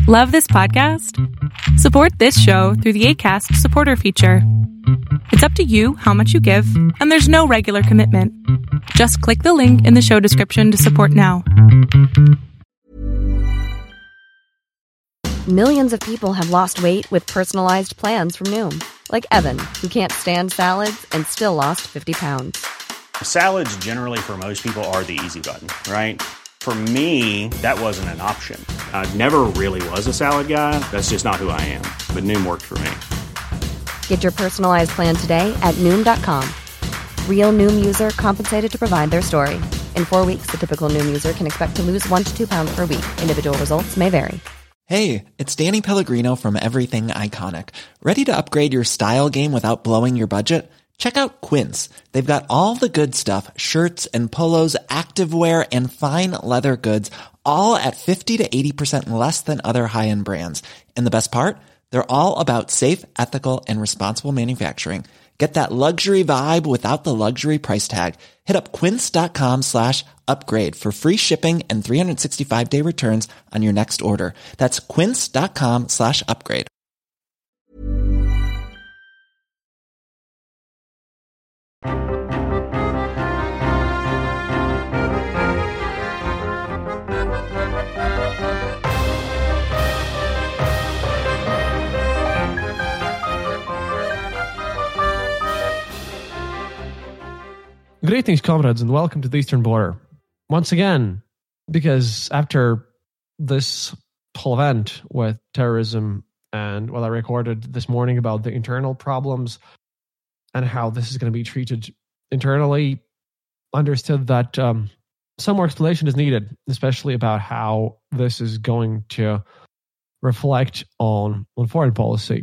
Love this podcast? Support this show through the Acast supporter feature. It's up to you how much you give, and there's no regular commitment. Just click the link in the show description to support now. Millions of people have lost weight with personalized plans from Noom. Like Evan, who can't stand salads and still lost 50 pounds. Salads generally for most people are the easy button, right? For me, that wasn't an option. I never really was a salad guy. That's just not who I am. But Noom worked for me. Get your personalized plan today at Noom.com. Real Noom user compensated to provide their story. In 4 weeks, the typical Noom user can expect to lose 1 to 2 pounds per week. Individual results may vary. Hey, it's Danny Pellegrino from Everything Iconic. Ready to upgrade your style game without blowing your budget? Check out Quince. They've got all the good stuff, shirts and polos, activewear, and fine leather goods, all at 50 to 80% less than other high-end brands. And the best part? They're all about safe, ethical, and responsible manufacturing. Get that luxury vibe without the luxury price tag. Hit up quince.com/upgrade for free shipping and 365-day returns on your next order. That's quince.com/upgrade. Greetings, comrades, and welcome to the Eastern Border. Once again, because after this whole event with terrorism and what I recorded this morning about the internal problems and how this is going to be treated internally, understood that some more explanation is needed, especially about how this is going to reflect on foreign policy,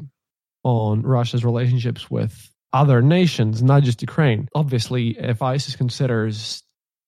on Russia's relationships with other nations, not just Ukraine. Obviously, if ISIS considers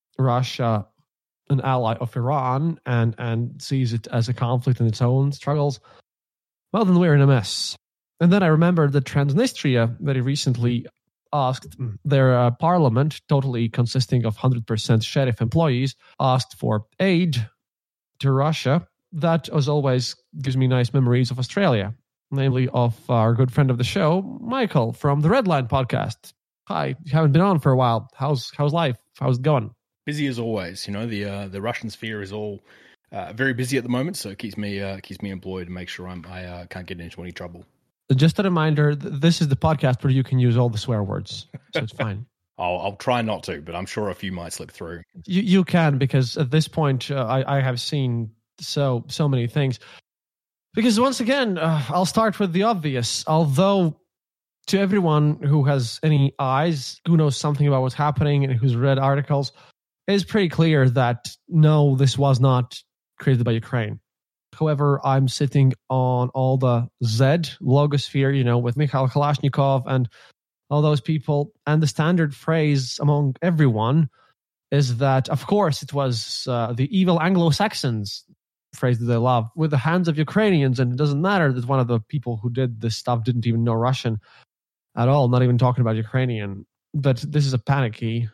Russia an ally of Iran and sees it as a conflict in its own struggles, well, then we're in a mess. And then I remembered that Transnistria very recently asked their parliament, totally consisting of 100% sheriff employees, asked for aid to Russia. That, as always, gives me nice memories of Australia, namely of our good friend of the show, Michael from the Redline podcast. Hi, you haven't been on for a while. How's life? How's it going? Busy as always. You know, the Russian sphere is all very busy at the moment, so it keeps me employed and makes sure I can't get into any trouble. Just a reminder, this is the podcast where you can use all the swear words, so it's fine. I'll try not to, but I'm sure a few might slip through. You can, because at this point, I have seen so many things. Because once again, I'll start with the obvious. Although to everyone who has any eyes, who knows something about what's happening and who's read articles, it's pretty clear that no, this was not created by Ukraine. However, I'm sitting on all the Z logosphere, with Mikhail Kalashnikov and all those people. And the standard phrase among everyone is that, of course, it was the evil Anglo-Saxons, phrase that they love, with the hands of Ukrainians, and it doesn't matter that one of the people who did this stuff didn't even know Russian at all, not even talking about Ukrainian. But this is a panicky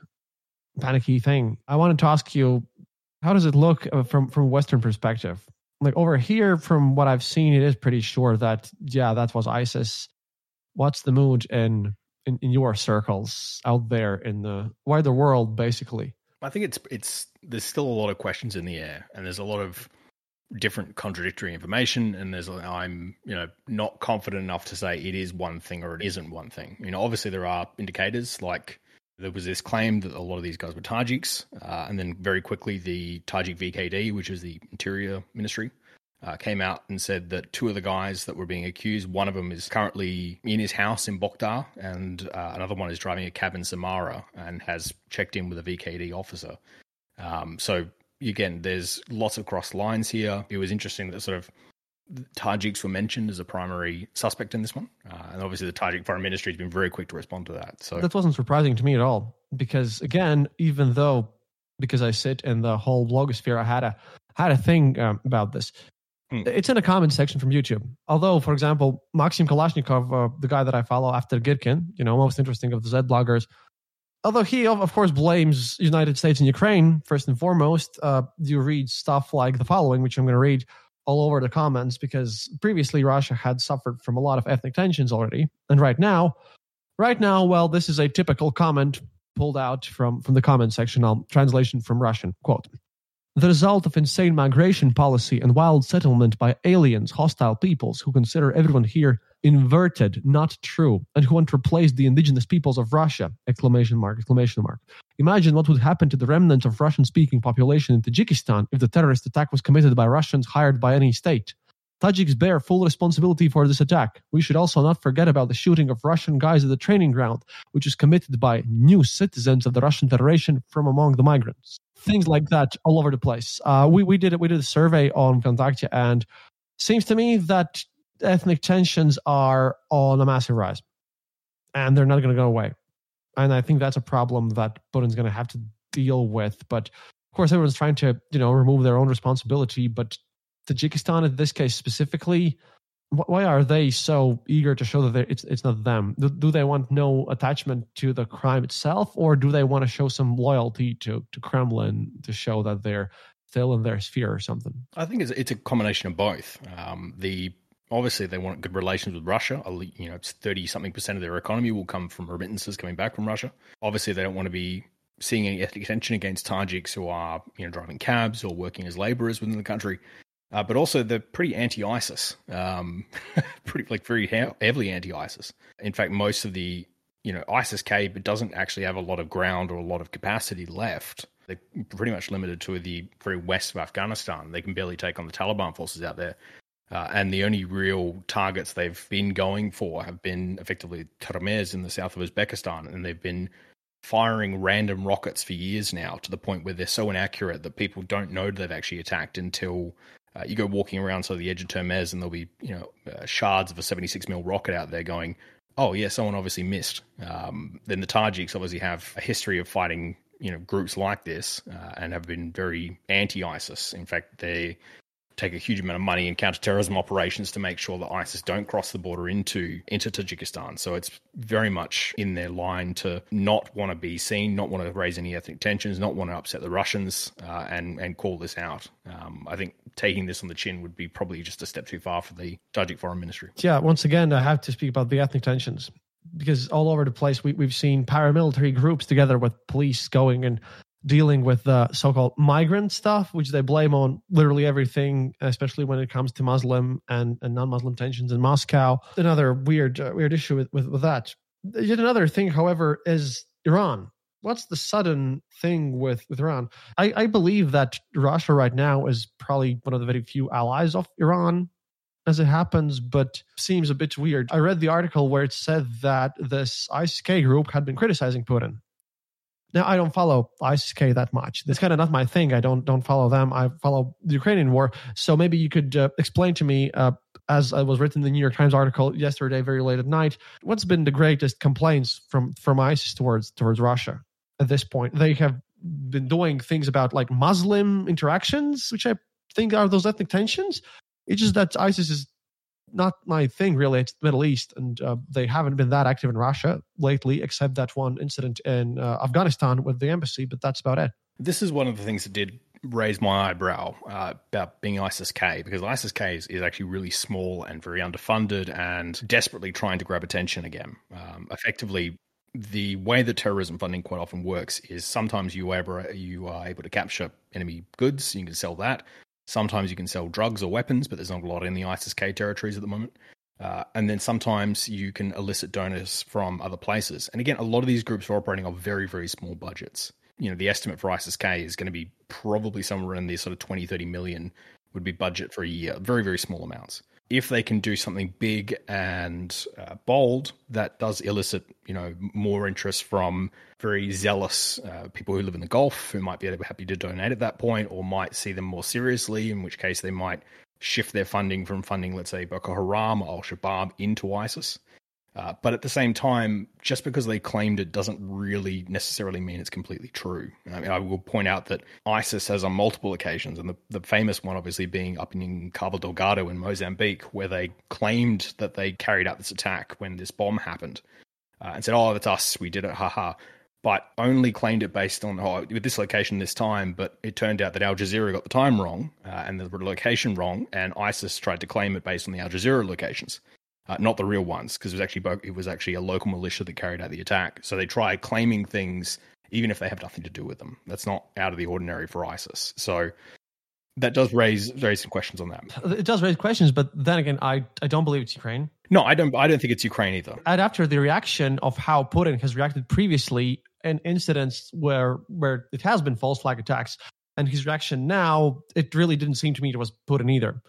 thing. I wanted to ask you, how does it look from Western perspective? Like over here, from what I've seen, it is pretty sure that, that was ISIS. What's the mood in your circles out there in the wider world, basically? I think it's there's still a lot of questions in the air, and there's a lot of different contradictory information, and I'm not confident enough to say it is one thing or it isn't one thing. Obviously there are indicators, like there was this claim that a lot of these guys were Tajiks, and then very quickly the Tajik VKD, which is the Interior Ministry, came out and said that 2 of the guys that were being accused, one of them is currently in his house in Boktar, and another one is driving a cab in Samara and has checked in with a VKD officer. So again, there's lots of cross lines here. It was interesting that sort of Tajiks were mentioned as a primary suspect in this one. And obviously the Tajik Foreign Ministry has been very quick to respond to that. So that wasn't surprising to me at all. Because again, because I sit in the whole blogosphere, I had a thing about this. It's in a comment section from YouTube. Although, for example, Maxim Kalashnikov, the guy that I follow after Girkin, most interesting of the Z bloggers, although he, of course, blames United States and Ukraine, first and foremost, you read stuff like the following, which I'm going to read. all over the comments because previously Russia had suffered from a lot of ethnic tensions already. And right now, well, this is a typical comment pulled out from the comment section. Translation from Russian, quote, "The result of insane migration policy and wild settlement by aliens, hostile peoples who consider everyone here inverted, not true, and who want to replace the indigenous peoples of Russia, exclamation mark. Imagine what would happen to the remnant of Russian-speaking population in Tajikistan if the terrorist attack was committed by Russians hired by any state. Tajiks bear full responsibility for this attack. We should also not forget about the shooting of Russian guys at the training ground, which was committed by new citizens of the Russian Federation from among the migrants." Things like that all over the place. We did a survey on Kontakte, and seems to me that ethnic tensions are on a massive rise, and they're not going to go away. And I think that's a problem that Putin's going to have to deal with. But of course, everyone's trying to remove their own responsibility. But Tajikistan, in this case specifically, why are they so eager to show that it's not them? Do they want no attachment to the crime itself, or do they want to show some loyalty to Kremlin to show that they're still in their sphere or something? I think it's a combination of both. Obviously, they want good relations with Russia. It's 30-something% of their economy will come from remittances coming back from Russia. Obviously, they don't want to be seeing any ethnic tension against Tajiks who are driving cabs or working as laborers within the country. But also, they're pretty anti-ISIS, very heavily anti-ISIS. In fact, most of the ISIS-K doesn't actually have a lot of ground or a lot of capacity left. They're pretty much limited to the very west of Afghanistan. They can barely take on the Taliban forces out there. And the only real targets they've been going for have been effectively Termez in the south of Uzbekistan, and they've been firing random rockets for years now, to the point where they're so inaccurate that people don't know they've actually attacked until you go walking around the edge of Termez, and there'll be shards of a 76mm rocket out there going, oh yeah, someone obviously missed. Then the Tajiks obviously have a history of fighting groups like this and have been very anti-ISIS. In fact, they take a huge amount of money in counterterrorism operations to make sure that ISIS don't cross the border into Tajikistan. So it's very much in their line to not want to be seen, not want to raise any ethnic tensions, not want to upset the Russians, and call this out. I think taking this on the chin would be probably just a step too far for the Tajik Foreign Ministry. Yeah, once again, I have to speak about the ethnic tensions, because all over the place we've seen paramilitary groups together with police going and dealing with the so-called migrant stuff, which they blame on literally everything, especially when it comes to Muslim and non-Muslim tensions in Moscow. Another weird issue with that. Yet another thing, however, is Iran. What's the sudden thing with Iran? I believe that Russia right now is probably one of the very few allies of Iran as it happens, but seems a bit weird. I read the article where it said that this ISIS-K group had been criticizing Putin. Now, I don't follow ISIS-K that much. That's kind of not my thing. I don't follow them. I follow the Ukrainian war. So maybe you could explain to me, as I was written in the New York Times article yesterday, very late at night, what's been the greatest complaints from ISIS towards Russia at this point? They have been doing things about like Muslim interactions, which I think are those ethnic tensions. It's just that ISIS is not my thing, really. It's the Middle East, and they haven't been that active in Russia lately, except that one incident in Afghanistan with the embassy, but that's about it. This is one of the things that did raise my eyebrow about being ISIS-K, because ISIS-K is actually really small and very underfunded and desperately trying to grab attention again. Effectively, the way that terrorism funding quite often works is sometimes you are able to capture enemy goods, you can sell that. Sometimes you can sell drugs or weapons, but there's not a lot in the ISIS-K territories at the moment. And then sometimes you can elicit donors from other places. And again, a lot of these groups are operating on very, very small budgets. The estimate for ISIS-K is going to be probably somewhere in the sort of 20, 30 million would be budget for a year. Very, very small amounts. If they can do something big and bold, that does elicit, more interest from very zealous people who live in the Gulf, who might be happy to donate at that point, or might see them more seriously, in which case they might shift their funding from funding, let's say, Boko Haram or Al-Shabaab into ISIS. But at the same time, just because they claimed it doesn't really necessarily mean it's completely true. I will point out that ISIS has on multiple occasions, and the famous one obviously being up in Cabo Delgado in Mozambique, where they claimed that they carried out this attack when this bomb happened, and said, oh, that's us, we did it, haha. but only claimed it based on with this location this time. But it turned out that Al Jazeera got the time wrong and the location wrong, and ISIS tried to claim it based on the Al Jazeera locations, not the real ones, because it was actually a local militia that carried out the attack. So they try claiming things even if they have nothing to do with them. That's not out of the ordinary for ISIS. So that does raise some questions on that. It does raise questions, but then again, I don't believe it's Ukraine. No, I don't think it's Ukraine either. And after the reaction of how Putin has reacted previously in incidents where it has been false flag attacks, and his reaction now, it really didn't seem to me it was Putin either.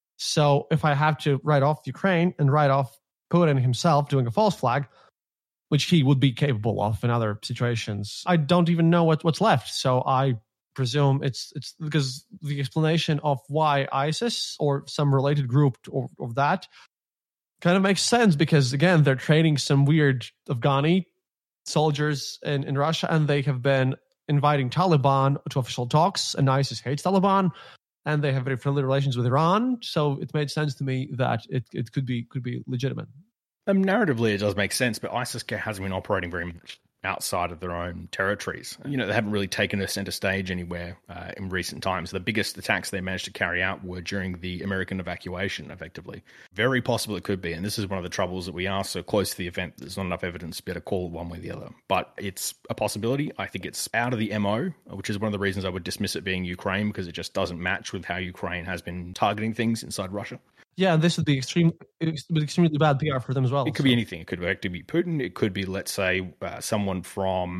So if I have to write off Ukraine and write off Putin himself doing a false flag, which he would be capable of in other situations, I don't even know what's left. So I presume it's because the explanation of why ISIS or some related group of that kind of makes sense, because again, they're training some weird Afghani soldiers in Russia, and they have been inviting Taliban to official talks, and ISIS hates Taliban, and they have very friendly relations with Iran. So it made sense to me that it could be legitimate. Narratively, it does make sense, but ISIS hasn't been operating very much outside of their own territories. They haven't really taken a center stage anywhere in recent times. The biggest attacks they managed to carry out were during the American evacuation, effectively. Very possible it could be, and this is one of the troubles that we are so close to the event, there's not enough evidence to be able to call it one way or the other. But it's a possibility. I think it's out of the MO, which is one of the reasons I would dismiss it being Ukraine, because it just doesn't match with how Ukraine has been targeting things inside Russia. Yeah, and this would be extremely bad PR for them as well. It could be anything. It could actually be Putin. It could be, let's say, someone from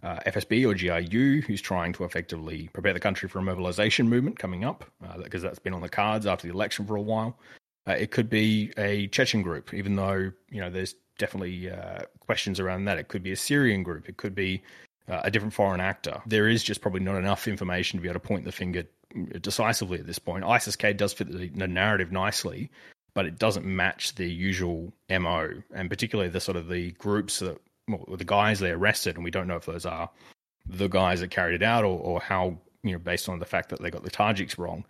FSB or GRU who's trying to effectively prepare the country for a mobilization movement coming up, because that's been on the cards after the election for a while. It could be a Chechen group, even though there's definitely questions around that. It could be a Syrian group. It could be a different foreign actor. There is just probably not enough information to be able to point the finger decisively at this point. ISIS-K does fit the narrative nicely, but it doesn't match the usual MO, and particularly the sort of the groups that, the guys they arrested, and we don't know if those are the guys that carried it out or how, based on the fact that they got the Tajiks wrong,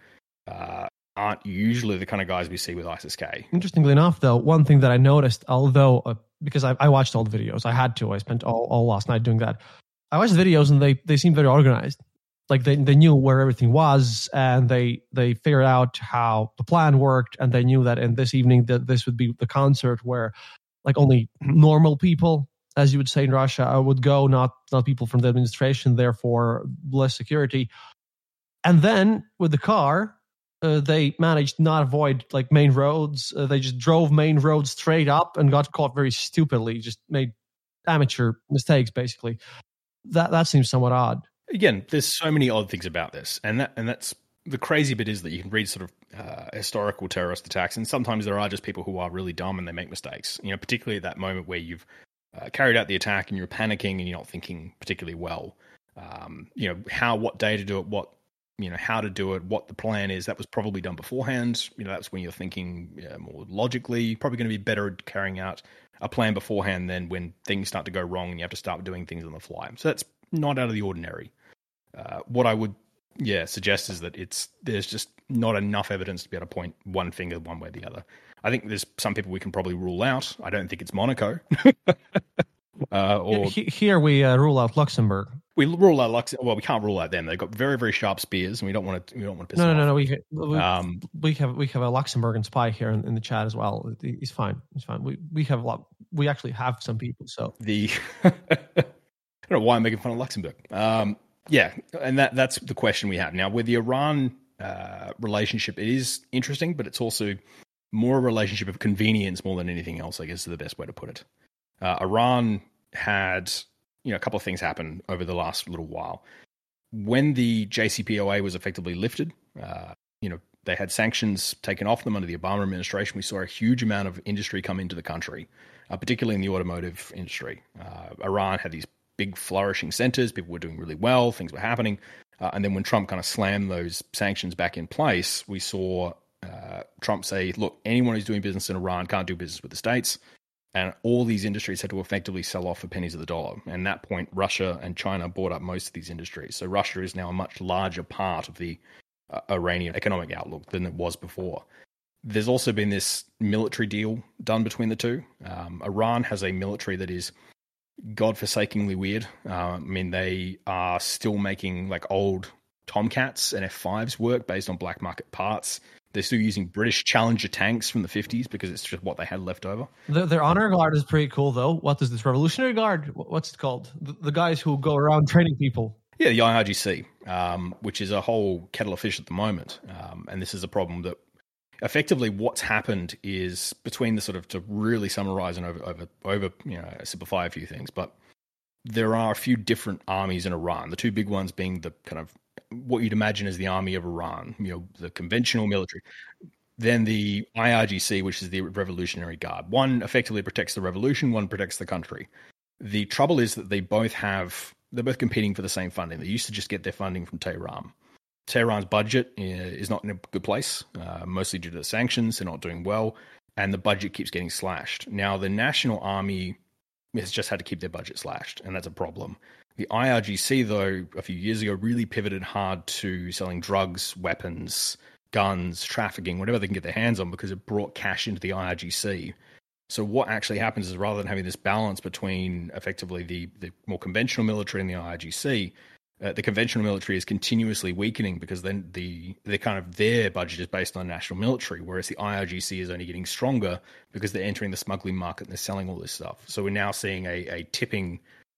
aren't usually the kind of guys we see with ISIS-K. Interestingly enough, though, one thing that I noticed, although because I watched all the videos, I had to. I spent all last night doing that. I watched the videos and they seemed very organized. Like they knew where everything was, and they figured out how the plan worked, and they knew that in this evening that this would be the concert where like only normal people, as you would say in Russia, would go, not people from the administration, therefore less security. And then with the car, they managed to not avoid like main roads. They just drove main roads straight up and got caught very stupidly, just made amateur mistakes basically. That seems somewhat odd. Again, there's so many odd things about this, and that's the crazy bit, is that you can read sort of historical terrorist attacks, and sometimes there are just people who are really dumb and they make mistakes. Particularly at that moment where you've carried out the attack and you're panicking and you're not thinking particularly well. What day to do it, how to do it, what the plan is. That was probably done beforehand. That's when you're thinking more logically. Probably going to be better at carrying out a plan beforehand than when things start to go wrong and you have to start doing things on the fly. So that's not out of the ordinary. What I would suggest is that there's just not enough evidence to be able to point one finger one way or the other. I think there's some people we can probably rule out. I don't think it's Monaco. Here we rule out Luxembourg. We rule out Luxembourg. Well, we can't rule out them. They've got very, very sharp spears, and we don't want to piss them off. No. We have a Luxembourgian spy here in the chat as well. He's fine. We have a lot. We actually have some people. So I don't know why I'm making fun of Luxembourg. And that's the question we have now with the Iran relationship. It is interesting, but it's also more a relationship of convenience more than anything else, I guess is the best way to put it. Iran had a couple of things happen over the last little while. When the JCPOA was effectively lifted, they had sanctions taken off them under the Obama administration. We saw a huge amount of industry come into the country, particularly in the automotive industry. Iran had these big flourishing centers. People were doing really well. Things were happening. And then when Trump kind of slammed those sanctions back in place, we saw Trump say, look, anyone who's doing business in Iran can't do business with the States. And all these industries had to effectively sell off for pennies of the dollar. And at that point, Russia and China bought up most of these industries. So Russia is now a much larger part of the Iranian economic outlook than it was before. There's also been this military deal done between the two. Iran has a military that is godforsakingly weird. I mean, they are still making like old Tomcats and F5s work based on black market parts. They're still using British Challenger tanks from the 50s because it's just what they had left over. Their honor guard is pretty cool, though. What is this? Revolutionary Guard? What's it called? The guys who go around training people. Yeah, the IRGC, which is a whole kettle of fish at the moment. And this is a problem that effectively what's happened is between the sort of, to really summarize and over simplify a few things, but there are a few different armies in Iran. The two big ones being the kind of what you'd imagine as the army of Iran, the conventional military. Then the IRGC, which is the Revolutionary Guard. One effectively protects the revolution, one protects the country. The trouble is that they're both competing for the same funding. They used to just get their funding from Tehran. Tehran's budget is not in a good place, mostly due to the sanctions. They're not doing well, and the budget keeps getting slashed. Now, the National Army has just had to keep their budget slashed, and that's a problem. The IRGC, though, a few years ago, really pivoted hard to selling drugs, weapons, guns, trafficking, whatever they can get their hands on, because it brought cash into the IRGC. So what actually happens is, rather than having this balance between effectively the more conventional military and the IRGC, the conventional military is continuously weakening because then their budget is based on national military, whereas the IRGC is only getting stronger because they're entering the smuggling market and they're selling all this stuff. So we're now seeing a tipping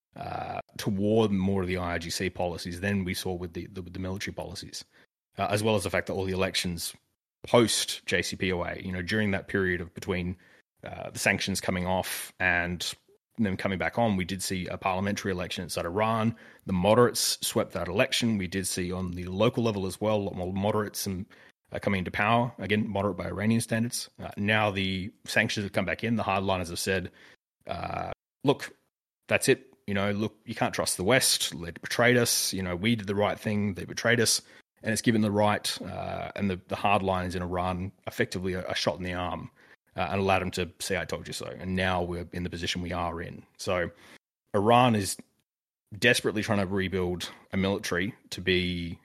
toward more of the IRGC policies than we saw with the military policies, as well as the fact that all the elections post JCPOA, during that period of between the sanctions coming off and them coming back on, we did see a parliamentary election inside Iran. The moderates swept that election. We did see on the local level as well, a lot more moderates coming into power, again, moderate by Iranian standards. Now the sanctions have come back in. The hardliners have said, look, that's it. Look, you can't trust the West. They betrayed us. We did the right thing. They betrayed us. And it's given the right and the hardliners in Iran effectively a shot in the arm. And allowed them to say, I told you so. And now we're in the position we are in. So Iran is desperately trying to rebuild a military to be,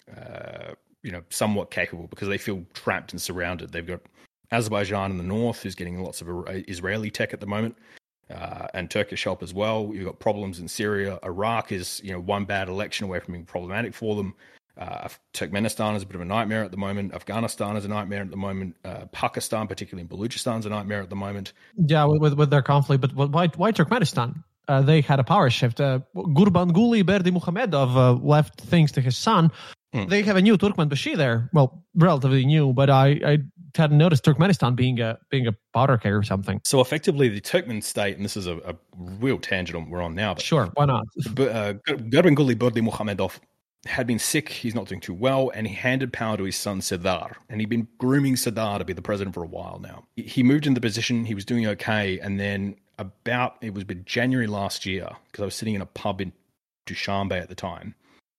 somewhat capable, because they feel trapped and surrounded. They've got Azerbaijan in the north, who's getting lots of Israeli tech at the moment, and Turkish help as well. You've got problems in Syria. Iraq is, one bad election away from being problematic for them. Turkmenistan is a bit of a nightmare at the moment. Afghanistan is a nightmare at the moment. Pakistan, particularly in Balochistan, is a nightmare at the moment. Yeah, with their conflict. But why Turkmenistan? They had a power shift. Gurbanguly Berdimuhamedov left things to his son. They have a new Turkmenbashi there. Well, relatively new, but I hadn't noticed Turkmenistan being a powder keg or something. So effectively, the Turkmen state, and this is a real tangent we're on now. But sure, why not? Gurbanguly Berdimuhamedov had been sick, he's not doing too well, and he handed power to his son Sardar. And he'd been grooming Sardar to be the president for a while now. He moved into the position, he was doing okay, and then it was January last year, because I was sitting in a pub in Dushanbe at the time,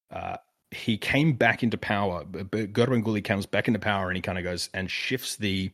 he came back into power. Gurbanguly comes back into power, and he kind of goes and shifts a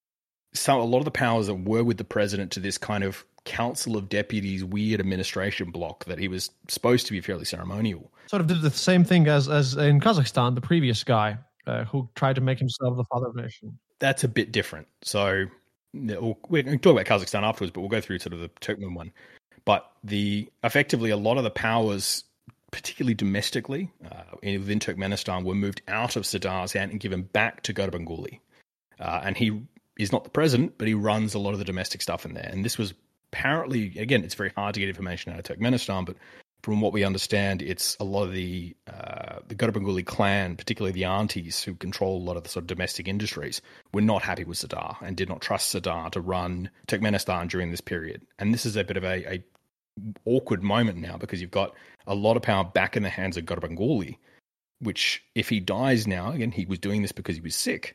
lot of the powers that were with the president to this kind of Council of Deputies weird administration block that he was supposed to be fairly ceremonial. Sort of did the same thing as in Kazakhstan, the previous guy who tried to make himself the father of a nation. That's a bit different. So we're going to talk about Kazakhstan afterwards, but we'll go through sort of the Turkmen one. But effectively a lot of the powers, particularly domestically within Turkmenistan, were moved out of Sardar's hand and given back to Gurbanguly. And he is not the president, but he runs a lot of the domestic stuff in there. And this was apparently, again, it's very hard to get information out of Turkmenistan, but from what we understand, it's a lot of the Gurbanguly clan, particularly the aunties who control a lot of the sort of domestic industries, were not happy with Sardar and did not trust Sardar to run Turkmenistan during this period. And this is a bit of a awkward moment now, because you've got a lot of power back in the hands of Gurbanguly, which if he dies now, again, he was doing this because he was sick,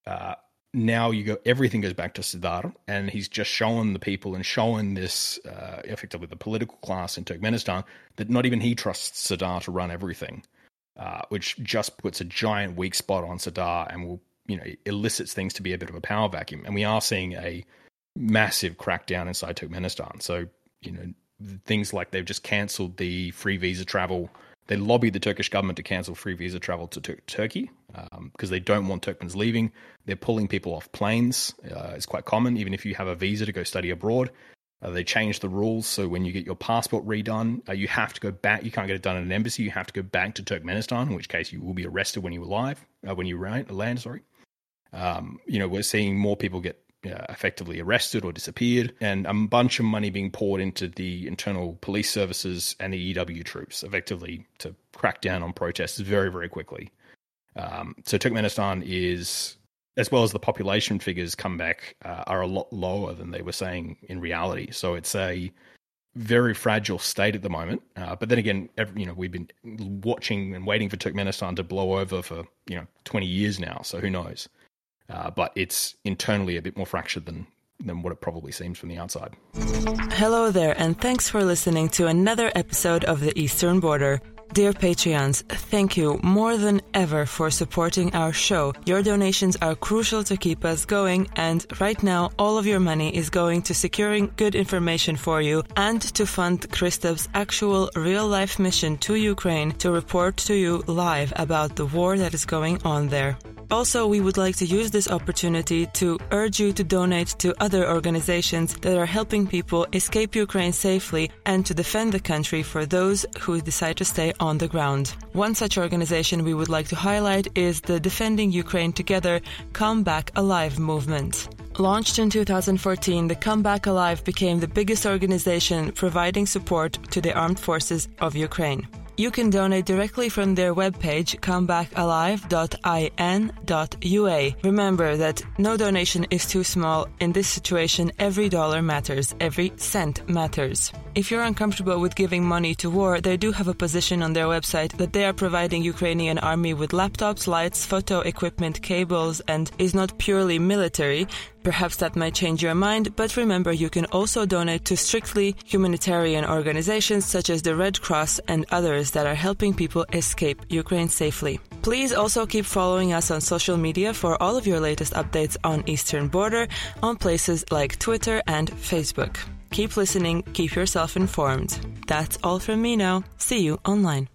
now everything goes back to Sardar, and he's just showing the people and showing this, effectively the political class in Turkmenistan, that not even he trusts Sardar to run everything, which just puts a giant weak spot on Sardar and will, elicits things to be a bit of a power vacuum. And we are seeing a massive crackdown inside Turkmenistan. So, things like they've just cancelled the free visa travel. They lobbied the Turkish government to cancel free visa travel to Turkey because they don't want Turkmens leaving. They're pulling people off planes. It's quite common, even if you have a visa to go study abroad. They changed the rules, so when you get your passport redone, you have to go back. You can't get it done at an embassy. You have to go back to Turkmenistan, in which case you will be arrested when you land. We're seeing more people get effectively arrested or disappeared, and a bunch of money being poured into the internal police services and the EW troops, effectively to crack down on protests very, very quickly. So Turkmenistan is, as well as the population figures come back, are a lot lower than they were saying in reality. So it's a very fragile state at the moment. But then again, we've been watching and waiting for Turkmenistan to blow over for 20 years now. So who knows? But it's internally a bit more fractured than what it probably seems from the outside. Hello there, and thanks for listening to another episode of The Eastern Border. Dear Patreons, thank you more than ever for supporting our show. Your donations are crucial to keep us going, and right now all of your money is going to securing good information for you and to fund Kristev's actual real-life mission to Ukraine to report to you live about the war that is going on there. Also, we would like to use this opportunity to urge you to donate to other organizations that are helping people escape Ukraine safely and to defend the country for those who decide to stay on the ground. One such organization we would like to highlight is the Defending Ukraine Together Come Back Alive movement. Launched in 2014, the Come Back Alive became the biggest organization providing support to the armed forces of Ukraine. You can donate directly from their webpage, comebackalive.in.ua. Remember that no donation is too small. In this situation, every dollar matters, every cent matters. If you're uncomfortable with giving money to war, they do have a position on their website that they are providing Ukrainian army with laptops, lights, photo equipment, cables, and is not purely military. Perhaps that might change your mind, but remember you can also donate to strictly humanitarian organizations such as the Red Cross and others that are helping people escape Ukraine safely. Please also keep following us on social media for all of your latest updates on Eastern Border on places like Twitter and Facebook. Keep listening, keep yourself informed. That's all from me now. See you online.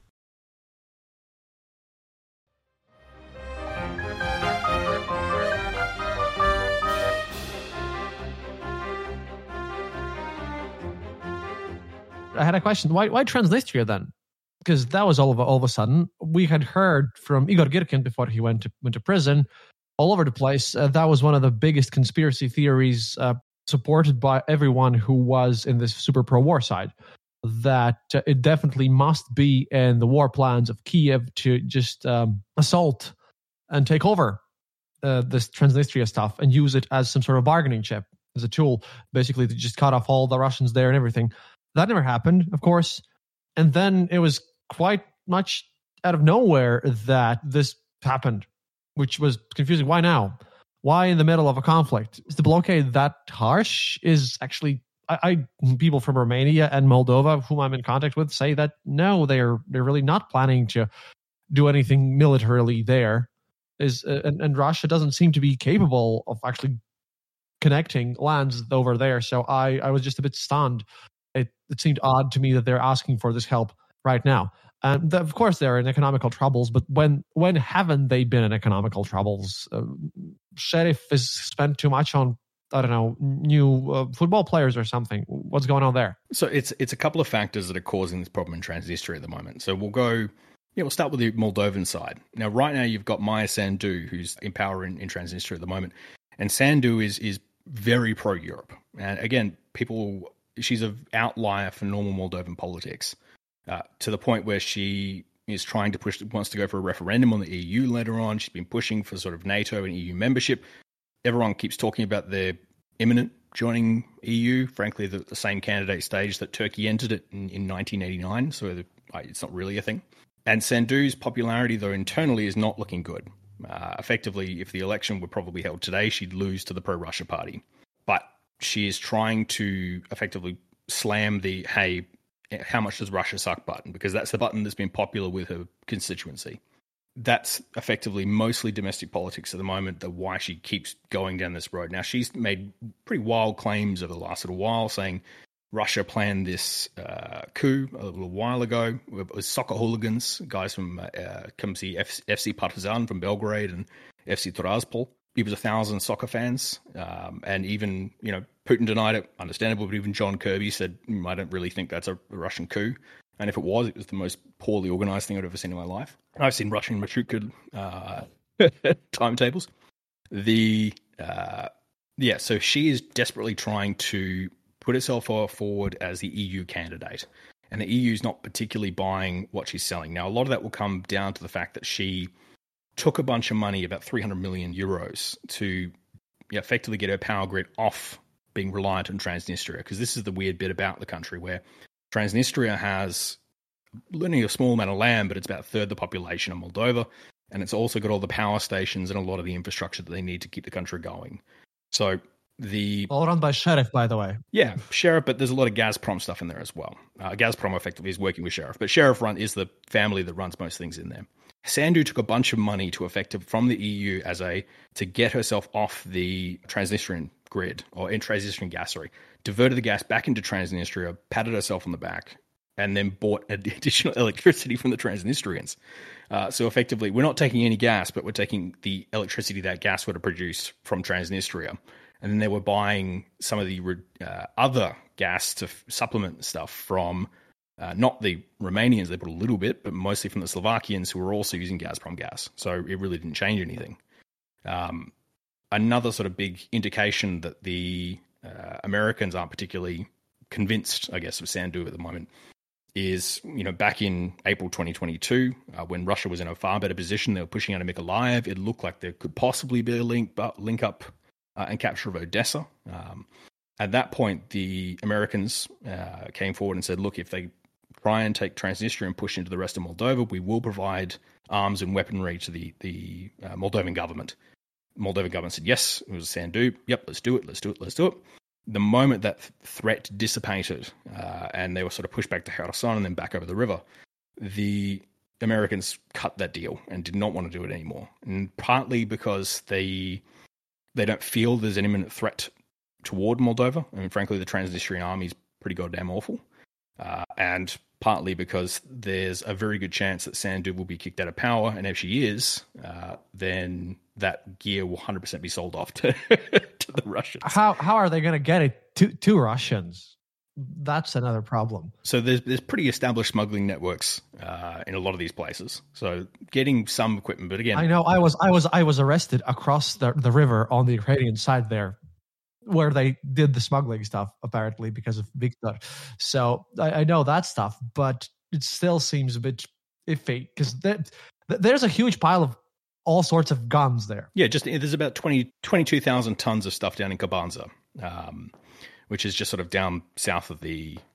I had a question. Why Transnistria then? Because that was all of a sudden. We had heard from Igor Girkin before he went to prison all over the place. That was one of the biggest conspiracy theories supported by everyone who was in this super pro-war side. That it definitely must be in the war plans of Kiev to just assault and take over this Transnistria stuff and use it as some sort of bargaining chip, as a tool, basically to just cut off all the Russians there and everything. That never happened, of course. And then it was quite much out of nowhere that this happened, which was confusing. Why now? Why in the middle of a conflict? Is the blockade that harsh? Is actually, people from Romania and Moldova, whom I'm in contact with, say that no, they're really not planning to do anything militarily there. And Russia doesn't seem to be capable of actually connecting lands over there. So I was just a bit stunned. It seemed odd to me that they're asking for this help right now. Of course, they're in economical troubles, but when haven't they been in economical troubles? Sheriff has spent too much on, I don't know, new football players or something. What's going on there? So it's a couple of factors that are causing this problem in Transnistria at the moment. So we'll start with the Moldovan side. Now, right now, you've got Maya Sandu, who's in power in Transnistria at the moment. And Sandu is very pro-Europe. And again, she's an outlier for normal Moldovan politics, to the point where she is wants to go for a referendum on the EU later on. She's been pushing for sort of NATO and EU membership. Everyone keeps talking about their imminent joining EU, frankly, the same candidate stage that Turkey entered it in 1989, so it's not really a thing. And Sandu's popularity, though, internally is not looking good. Effectively, if the election were probably held today, she'd lose to the pro-Russia party. But she is trying to effectively slam the, hey, how much does Russia suck button? Because that's the button that's been popular with her constituency. That's effectively mostly domestic politics at the moment, why she keeps going down this road. Now, she's made pretty wild claims over the last little while, saying Russia planned this coup a little while ago. It was soccer hooligans, guys from FC Partizan from Belgrade and FC Tiraspol. It was 1,000 soccer fans, and even Putin denied it, understandable, but even John Kirby said, I don't really think that's a Russian coup. And if it was the most poorly organized thing I've ever seen in my life. I've seen Russian Matryoshka timetables. So she is desperately trying to put herself forward as the EU candidate. And the EU is not particularly buying what she's selling. Now, a lot of that will come down to the fact that she took a bunch of money, about 300 million euros, to effectively get her power grid off being reliant on Transnistria. Because this is the weird bit about the country, where Transnistria has only a small amount of land, but it's about a third the population of Moldova. And it's also got all the power stations and a lot of the infrastructure that they need to keep the country going. So all run by Sheriff, by the way. Yeah, Sheriff, but there's a lot of Gazprom stuff in there as well. Gazprom effectively is working with Sheriff, but Sheriff is the family that runs most things in there. Sandu took a bunch of money from the EU to get herself off the Transnistrian grid, or in Transnistrian gas, diverted the gas back into Transnistria, patted herself on the back, and then bought additional electricity from the Transnistrians. So effectively, we're not taking any gas, but we're taking the electricity that gas would have produced from Transnistria. And then they were buying some of the other gas to supplement stuff from not the Romanians, they put a little bit, but mostly from the Slovakians, who were also using Gazprom gas. So it really didn't change anything. Another sort of big indication that the Americans aren't particularly convinced, I guess, of Sandu at the moment is, back in April 2022, when Russia was in a far better position, they were pushing out of Mykolaiv. It looked like there could possibly be a link up and capture of Odessa. At that point, the Americans came forward and said, look, if they try and take Transnistria and push into the rest of Moldova, we will provide arms and weaponry to the Moldovan government. Moldovan government said, yes, it was Sandu. Yep, let's do it. The moment that threat dissipated and they were sort of pushed back to Kherson and then back over the river, the Americans cut that deal and did not want to do it anymore. And partly because they don't feel there's an imminent threat toward Moldova. I mean, frankly, the Transnistrian army is pretty goddamn awful. And partly because there's a very good chance that Sandu will be kicked out of power. And if she is, then that gear will 100% be sold off to the Russians. How are they going to get it to Russians? That's another problem. So there's pretty established smuggling networks in a lot of these places. So getting some equipment, but again, I know I was arrested across the river on the Ukrainian side there, where they did the smuggling stuff apparently because of Viktor. So I know that stuff, but it still seems a bit iffy because there's a huge pile of all sorts of guns there. Yeah, there's about 22,000 tons of stuff down in Kabanza. Which is just sort of down south of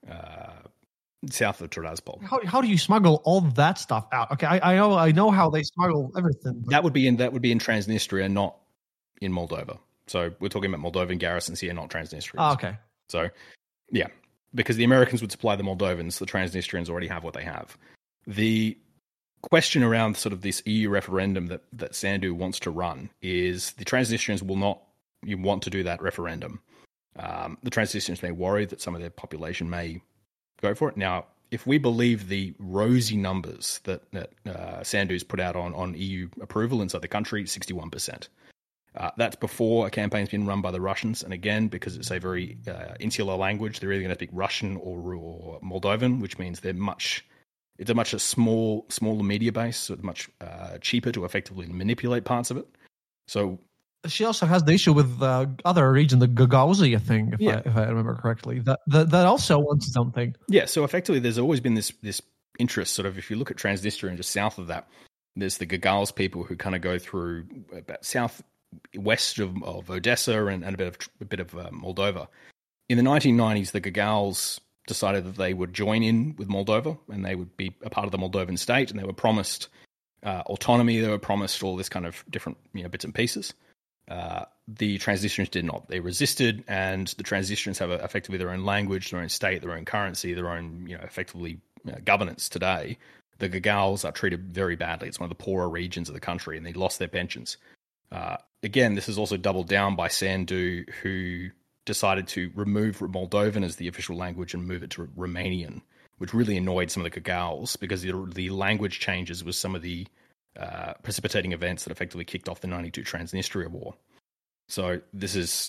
Tiraspol. How do you smuggle all that stuff out? Okay, I know how they smuggle everything. That would be in Transnistria, not in Moldova. So we're talking about Moldovan garrisons here, not Transnistrians. Oh, okay. So yeah, because the Americans would supply the Moldovans, the Transnistrians already have what they have. The question around sort of this EU referendum that Sandu wants to run is the Transnistrians will not want to do that referendum. The Transnistrians may worry that some of their population may go for it. Now, if we believe the rosy numbers that Sandu's put out on EU approval inside the country, 61%. That's before a campaign's been run by the Russians. And again, because it's a very insular language, they're either going to speak Russian or Moldovan, which means it's a much smaller media base, so it's much cheaper to effectively manipulate parts of it. So she also has the issue with other region, the Gagauzia thing, if I remember correctly. That also wants something. Yeah, so effectively there's always been this interest, sort of, if you look at Transnistria and just south of that, there's the Gagauz people who kind of go through about southwest of Odessa and a bit of Moldova. In the 1990s, the Gagauz decided that they would join in with Moldova and they would be a part of the Moldovan state, and they were promised autonomy, they were promised all this kind of different bits and pieces. The Transnistrians did not. They resisted, and the Transnistrians have effectively their own language, their own state, their own currency, their own, effectively governance today. The Gagauz are treated very badly. It's one of the poorer regions of the country, and they lost their pensions. Again, this is also doubled down by Sandu, who decided to remove Moldovan as the official language and move it to Romanian, which really annoyed some of the Gagauz because the language changes was some of the precipitating events that effectively kicked off the 92 Transnistria War. So this is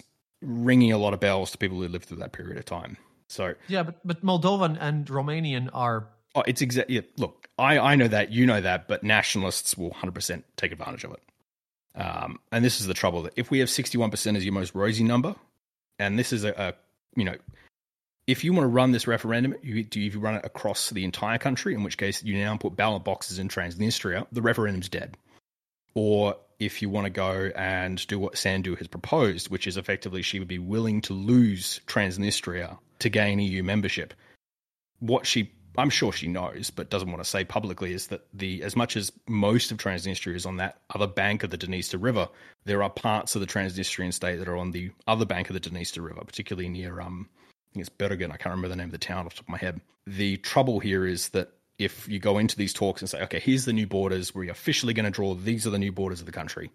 ringing a lot of bells to people who lived through that period of time. So yeah, but Moldovan and Romanian are. Oh, it's exactly. Yeah, look, I know that, you know that, but nationalists will 100% take advantage of it. And this is the trouble, that if we have 61% as your most rosy number, and this is if you want to run this referendum, you run it across the entire country, in which case you now put ballot boxes in Transnistria, the referendum's dead. Or if you want to go and do what Sandu has proposed, which is effectively she would be willing to lose Transnistria to gain EU membership. What I'm sure she knows, but doesn't want to say publicly, is that as much as most of Transnistria is on that other bank of the Dniester River, there are parts of the Transnistrian state that are on the other bank of the Dniester River, particularly near, I think it's Bergen. I can't remember the name of the town off the top of my head. The trouble here is that if you go into these talks and say, okay, here's the new borders, we're officially going to draw, these are the new borders of the country,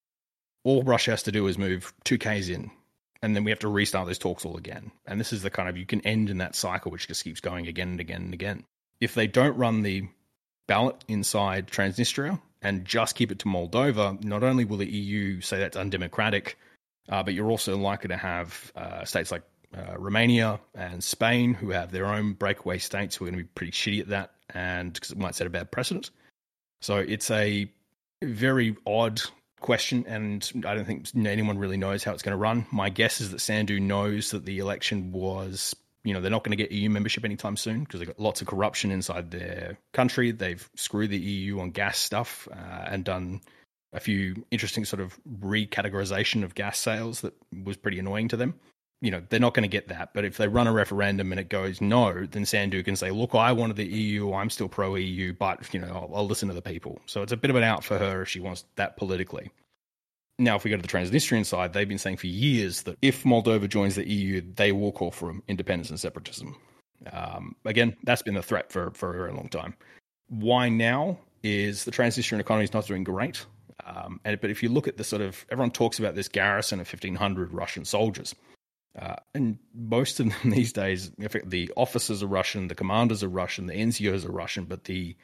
all Russia has to do is move 2 Ks in, and then we have to restart those talks all again. And this is the kind of, you can end in that cycle, which just keeps going again and again and again. If they don't run the ballot inside Transnistria and just keep it to Moldova, not only will the EU say that's undemocratic, but you're also likely to have states like Romania and Spain, who have their own breakaway states, who are going to be pretty shitty at that, and because it might set a bad precedent. So it's a very odd question, and I don't think anyone really knows how it's going to run. My guess is that Sandu knows that the election was, they're not going to get EU membership anytime soon because they've got lots of corruption inside their country. They've screwed the EU on gas stuff and done a few interesting sort of recategorization of gas sales that was pretty annoying to them. They're not going to get that. But if they run a referendum and it goes no, then Sandu can say, look, I wanted the EU, I'm still pro-EU, but, I'll listen to the people. So it's a bit of an out for her if she wants that politically. Now, if we go to the Transnistrian side, they've been saying for years that if Moldova joins the EU, they will call for independence and separatism. Again, that's been the threat for a very long time. Why now is the Transnistrian economy is not doing great. But if you look at the sort of, everyone talks about this garrison of 1,500 Russian soldiers. And most of them these days, the officers are Russian, the commanders are Russian, the NCOs are Russian, but the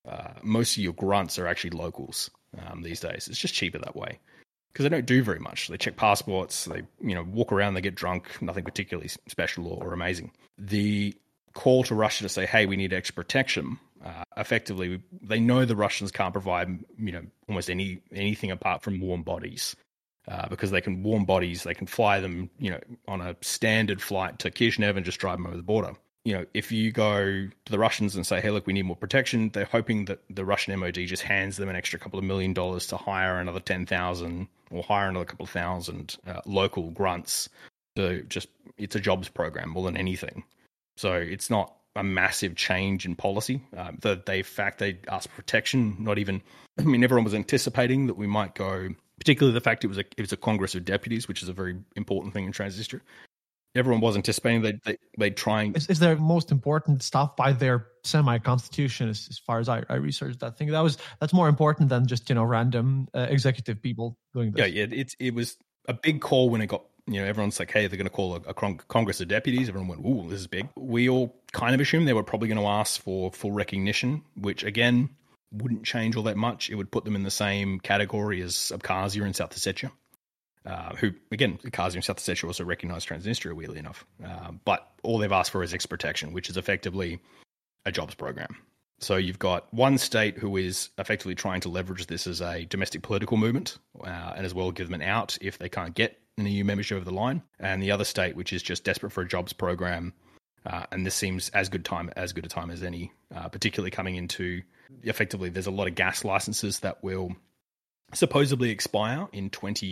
most of your grunts are actually locals these days. It's just cheaper that way because they don't do very much. They check passports, they walk around, they get drunk, nothing particularly special or amazing. The call to Russia to say, hey, we need extra protection, effectively, they know the Russians can't provide almost anything apart from warm bodies. Because they can warm bodies, they can fly them, on a standard flight to Kishinev and just drive them over the border. If you go to the Russians and say, hey, look, we need more protection, they're hoping that the Russian MOD just hands them an extra couple of $1 million to hire another 10,000 or hire another couple of thousand local grunts. It's a jobs program more than anything. So it's not a massive change in policy. They asked for protection, not even, everyone was anticipating that we might go, particularly the fact it was a Congress of Deputies, which is a very important thing in Transnistria. Everyone was anticipating they'd try and... Is there most important stuff by their semi-constitution as far as I researched that thing? That's more important than just, random executive people doing this. Yeah, it was a big call when it got, everyone's like, hey, they're going to call a Congress of Deputies. Everyone went, ooh, this is big. We all kind of assumed they were probably going to ask for full recognition, which again wouldn't change all that much. It would put them in the same category as Abkhazia and South Ossetia, who, again, Abkhazia and South Ossetia also recognize Transnistria, weirdly enough. But all they've asked for is extra protection, which is effectively a jobs program. So you've got one state who is effectively trying to leverage this as a domestic political movement and as well give them an out if they can't get an EU membership over the line. And the other state, which is just desperate for a jobs program. And this seems as good a time as any, particularly coming into, effectively, there's a lot of gas licenses that will supposedly expire in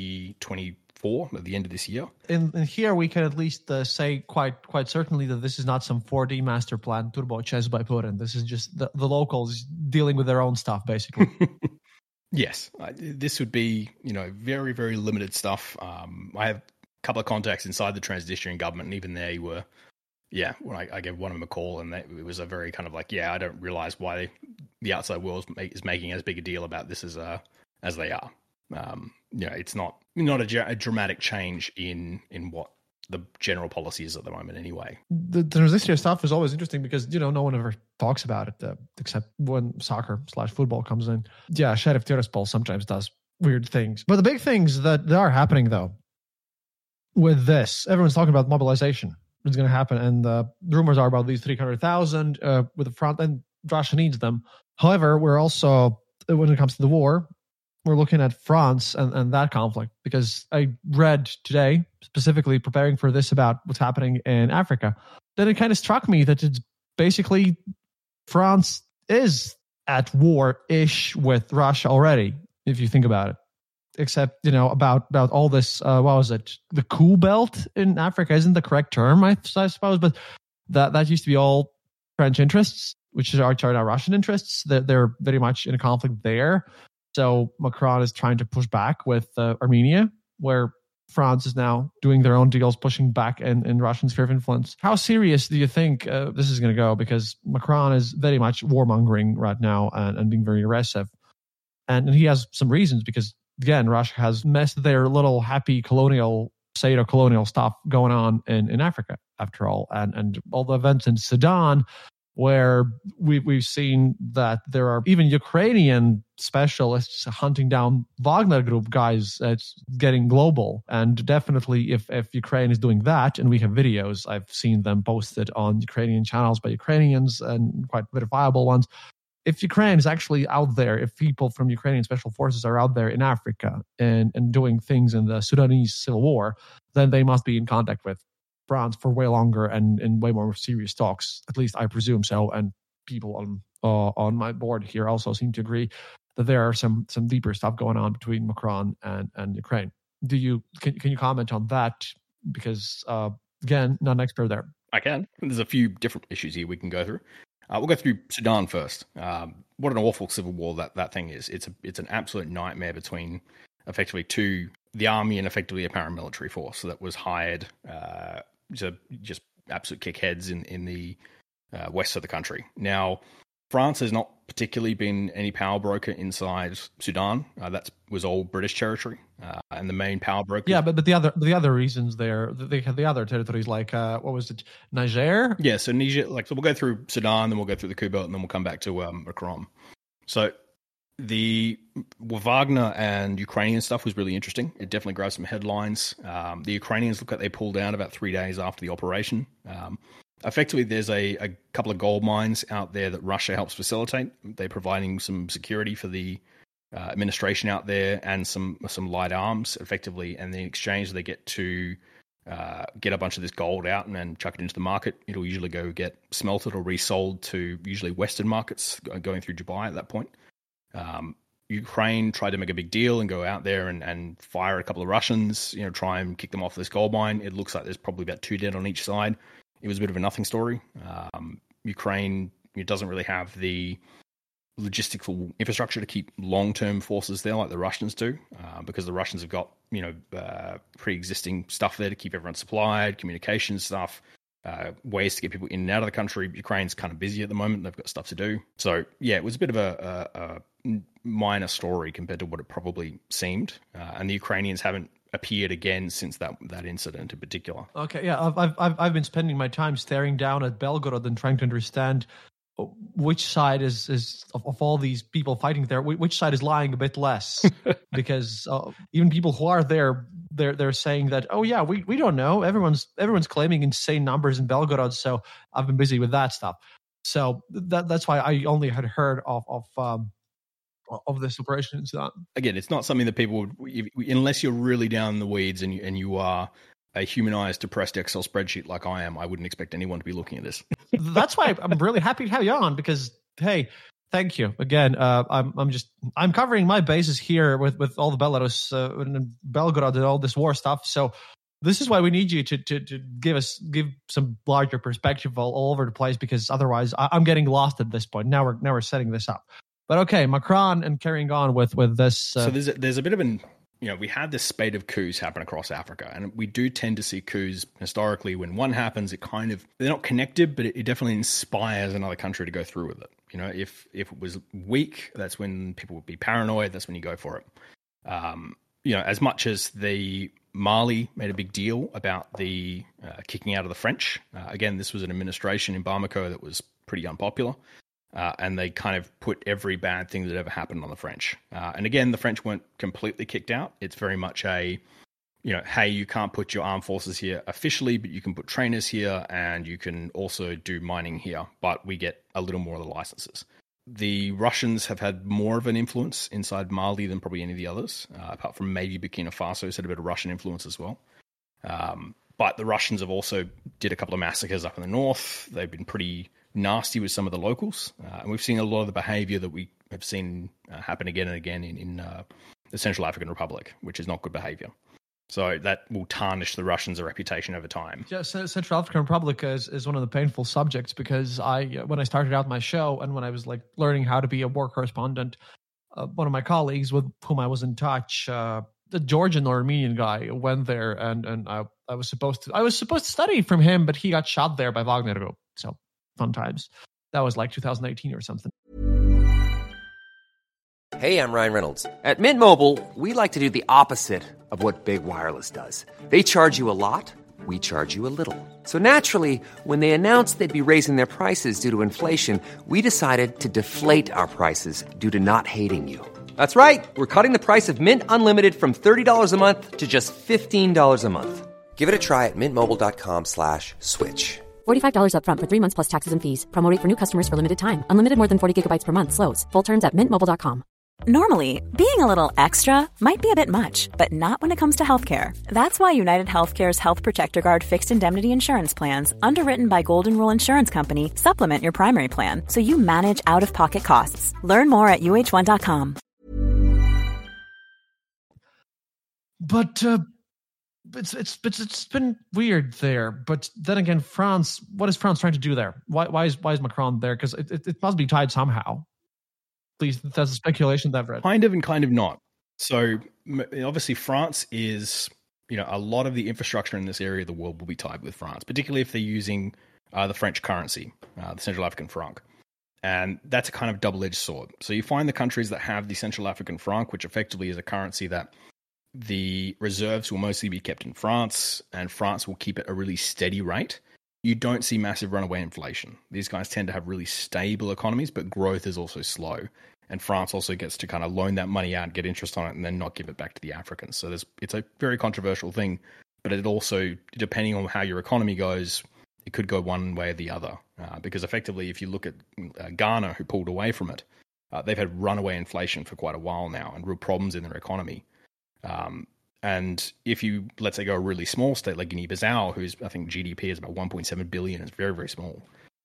2024, at the end of this year. In here, we can at least say quite certainly that this is not some 4D master plan turbo chess by Putin. This is just the locals dealing with their own stuff, basically. Yes, this would be, very, very limited stuff. I have a couple of contacts inside the Transnistrian government, and even they were... Yeah, when I gave one of them a call, and it was a very kind of like, I don't realize why the outside world is making as big a deal about this as they are. It's not a dramatic change in what the general policy is at the moment anyway. The Transnistria stuff is always interesting because, no one ever talks about it except when soccer/football comes in. Yeah, Sheriff Tiraspol sometimes does weird things. But the big things that are happening, though, with this, everyone's talking about mobilization. It's going to happen, and the rumors are about these 300,000 with the front, and Russia needs them. However, we're also, when it comes to the war, we're looking at France and that conflict, because I read today, specifically preparing for this, about what's happening in Africa. Then it kind of struck me that it's basically France is at war-ish with Russia already, if you think about it. Except, about all this, what was it? The cool belt in Africa isn't the correct term, I suppose, but that used to be all French interests, which are now Russian interests. They're very much in a conflict there. So Macron is trying to push back with Armenia, where France is now doing their own deals, pushing back in Russian sphere of influence. How serious do you think this is going to go? Because Macron is very much warmongering right now and being very aggressive. And he has some reasons, because, again, Russia has messed their little happy pseudo-colonial stuff going on in Africa, after all. And all the events in Sudan, where we've seen that there are even Ukrainian specialists hunting down Wagner Group guys. It's getting global. And definitely if Ukraine is doing that, and we have videos, I've seen them posted on Ukrainian channels by Ukrainians, and quite verifiable ones. If Ukraine is actually out there, if people from Ukrainian special forces are out there in Africa and doing things in the Sudanese civil war, then they must be in contact with France for way longer and in way more serious talks. At least I presume so. And people on my board here also seem to agree that there are some deeper stuff going on between Macron and Ukraine. Can you comment on that? Because again, not an expert there. I can. There's a few different issues here we can go through. We'll go through Sudan first. What an awful civil war that thing is. It's an absolute nightmare between effectively the army and effectively a paramilitary force that was hired to just absolute kick heads in the west of the country. Now, France has not particularly been any power broker inside Sudan. That was all British territory, and the main power broker. Yeah, but the other reasons there, they had the other territories like what was it, Niger? Yeah, so Niger. So we'll go through Sudan, then we'll go through the Coup belt, and then we'll come back to Macron. So the Wagner and Ukrainian stuff was really interesting. It definitely grabbed some headlines. The Ukrainians look like they pulled out about 3 days after the operation. Effectively, there's a couple of gold mines out there that Russia helps facilitate. They're providing some security for the administration out there and some light arms, effectively. And in exchange, they get to get a bunch of this gold out and then chuck it into the market. It'll usually go get smelted or resold to usually Western markets, going through Dubai at that point. Ukraine tried to make a big deal and go out there and fire a couple of Russians, try and kick them off this gold mine. It looks like there's probably about 2 dead on each side. It was a bit of a nothing story. Ukraine doesn't really have the logistical infrastructure to keep long-term forces there like the Russians do, because the Russians have got pre-existing stuff there to keep everyone supplied, communication stuff, ways to get people in and out of the country. Ukraine's kind of busy at the moment. They've got stuff to do. So, yeah, it was a bit of a minor story compared to what it probably seemed. And the Ukrainians haven't appeared again since that incident in particular. Okay, yeah, I've been spending my time staring down at Belgorod and trying to understand which side is of all these people fighting there, which side is lying a bit less, because even people who are there, they're saying that, oh yeah, we don't know. Everyone's claiming insane numbers in Belgorod, so I've been busy with that stuff. So that's why I only had heard of this operation in Sudan. Again, it's not something that people would, unless you're really down in the weeds and you are a humanized, depressed Excel spreadsheet like I am, I wouldn't expect anyone to be looking at this. That's why I'm really happy to have you on, because, hey, thank you again. I'm covering my bases here with all the Belarus and Belgorod and all this war stuff. So this is why we need you to give some larger perspective all over the place, because otherwise I'm getting lost at this point. Now we're setting this up. But okay, Macron and carrying on with this. So there's a bit of an, we had this spate of coups happen across Africa, and we do tend to see coups historically. When one happens, they're not connected, but it definitely inspires another country to go through with it. If it was weak, that's when people would be paranoid. That's when you go for it. As much as the Mali made a big deal about the kicking out of the French. Again, this was an administration in Bamako that was pretty unpopular. And they kind of put every bad thing that ever happened on the French. And again, the French weren't completely kicked out. It's very much hey, you can't put your armed forces here officially, but you can put trainers here and you can also do mining here, but we get a little more of the licenses. The Russians have had more of an influence inside Mali than probably any of the others, apart from maybe Burkina Faso, who's had a bit of Russian influence as well. But the Russians have also did a couple of massacres up in the north. They've been pretty nasty with some of the locals. And we've seen a lot of the behavior that we have seen happen again and again in the Central African Republic, which is not good behavior. So that will tarnish the Russians' reputation over time. Yeah, Central African Republic is one of the painful subjects because when I started out my show and when I was learning how to be a war correspondent, one of my colleagues with whom I was in touch, the Georgian or Armenian guy, went there and I was supposed to study from him, but he got shot there by Wagner Group. So fun times. That was 2018 or something. Hey, I'm Ryan Reynolds. At Mint Mobile, we like to do the opposite of what Big Wireless does. They charge you a lot, we charge you a little. So naturally, when they announced they'd be raising their prices due to inflation, we decided to deflate our prices due to not hating you. That's right. We're cutting the price of Mint Unlimited from $30 a month to just $15 a month. Give it a try at mintmobile.com/switch. $45 up front for 3 months plus taxes and fees. Promo rate for new customers for limited time. Unlimited more than 40 gigabytes per month. Slows full terms at mintmobile.com. Normally, being a little extra might be a bit much, but not when it comes to healthcare. That's why United Healthcare's Health Protector Guard fixed indemnity insurance plans, underwritten by Golden Rule Insurance Company, supplement your primary plan so you manage out-of-pocket costs. Learn more at uh1.com. But it's been weird there. But then again, France. What is France trying to do there? Why is Macron there? Because it must be tied somehow. At least that's a speculation that I've read. Kind of and kind of not. So obviously France is, a lot of the infrastructure in this area of the world will be tied with France, particularly if they're using the French currency, the Central African franc. And that's a kind of double-edged sword. So you find the countries that have the Central African franc, which effectively is a currency that the reserves will mostly be kept in France, and France will keep at a really steady rate. You don't see massive runaway inflation. These guys tend to have really stable economies, but growth is also slow. And France also gets to kind of loan that money out, get interest on it, and then not give it back to the Africans. So it's a very controversial thing, but it also, depending on how your economy goes, it could go one way or the other. Because effectively, if you look at Ghana, who pulled away from it, they've had runaway inflation for quite a while now and real problems in their economy. And if you, let's say, go a really small state like Guinea-Bissau, whose I think GDP is about 1.7 billion, it's very, very small.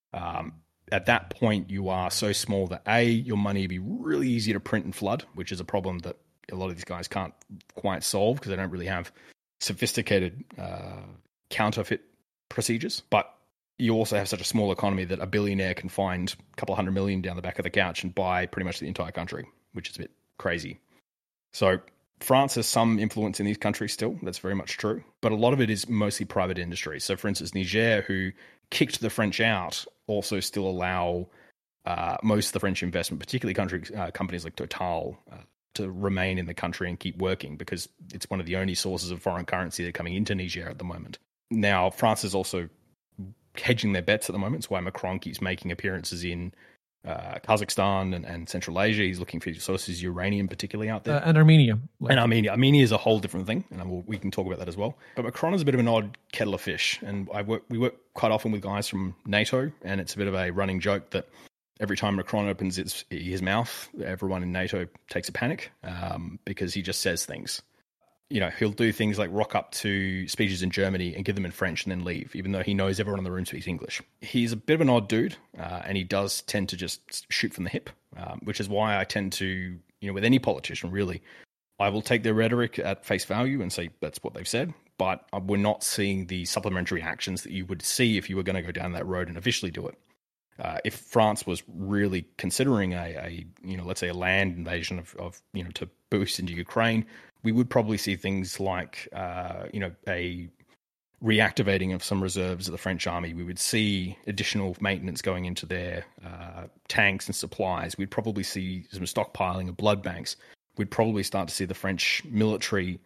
At that point, you are so small that your money would be really easy to print and flood, which is a problem that a lot of these guys can't quite solve because they don't really have sophisticated counterfeit procedures. But you also have such a small economy that a billionaire can find a couple of $100 million down the back of the couch and buy pretty much the entire country, which is a bit crazy. So France has some influence in these countries still. That's very much true. But a lot of it is mostly private industry. So, for instance, Niger, who kicked the French out, also still allow most of the French investment, particularly companies like Total, to remain in the country and keep working because it's one of the only sources of foreign currency that are coming into Niger at the moment. Now, France is also hedging their bets at the moment. It's why Macron keeps making appearances in Kazakhstan and Central Asia. He's looking for sources, uranium particularly out there. And Armenia. And Armenia. Armenia is a whole different thing, and we can talk about that as well. But Macron is a bit of an odd kettle of fish, and we work quite often with guys from NATO, and it's a bit of a running joke that every time Macron opens his mouth, everyone in NATO takes a panic because he just says things. He'll do things like rock up to speeches in Germany and give them in French and then leave, even though he knows everyone in the room speaks English. He's a bit of an odd dude, and he does tend to just shoot from the hip, which is why I tend to, with any politician really, I will take their rhetoric at face value and say that's what they've said, but we're not seeing the supplementary actions that you would see if you were going to go down that road and officially do it. If France was really considering let's say a land invasion of to boost into Ukraine, we would probably see things like, a reactivating of some reserves of the French army. We would see additional maintenance going into their tanks and supplies. We'd probably see some stockpiling of blood banks. We'd probably start to see the French military,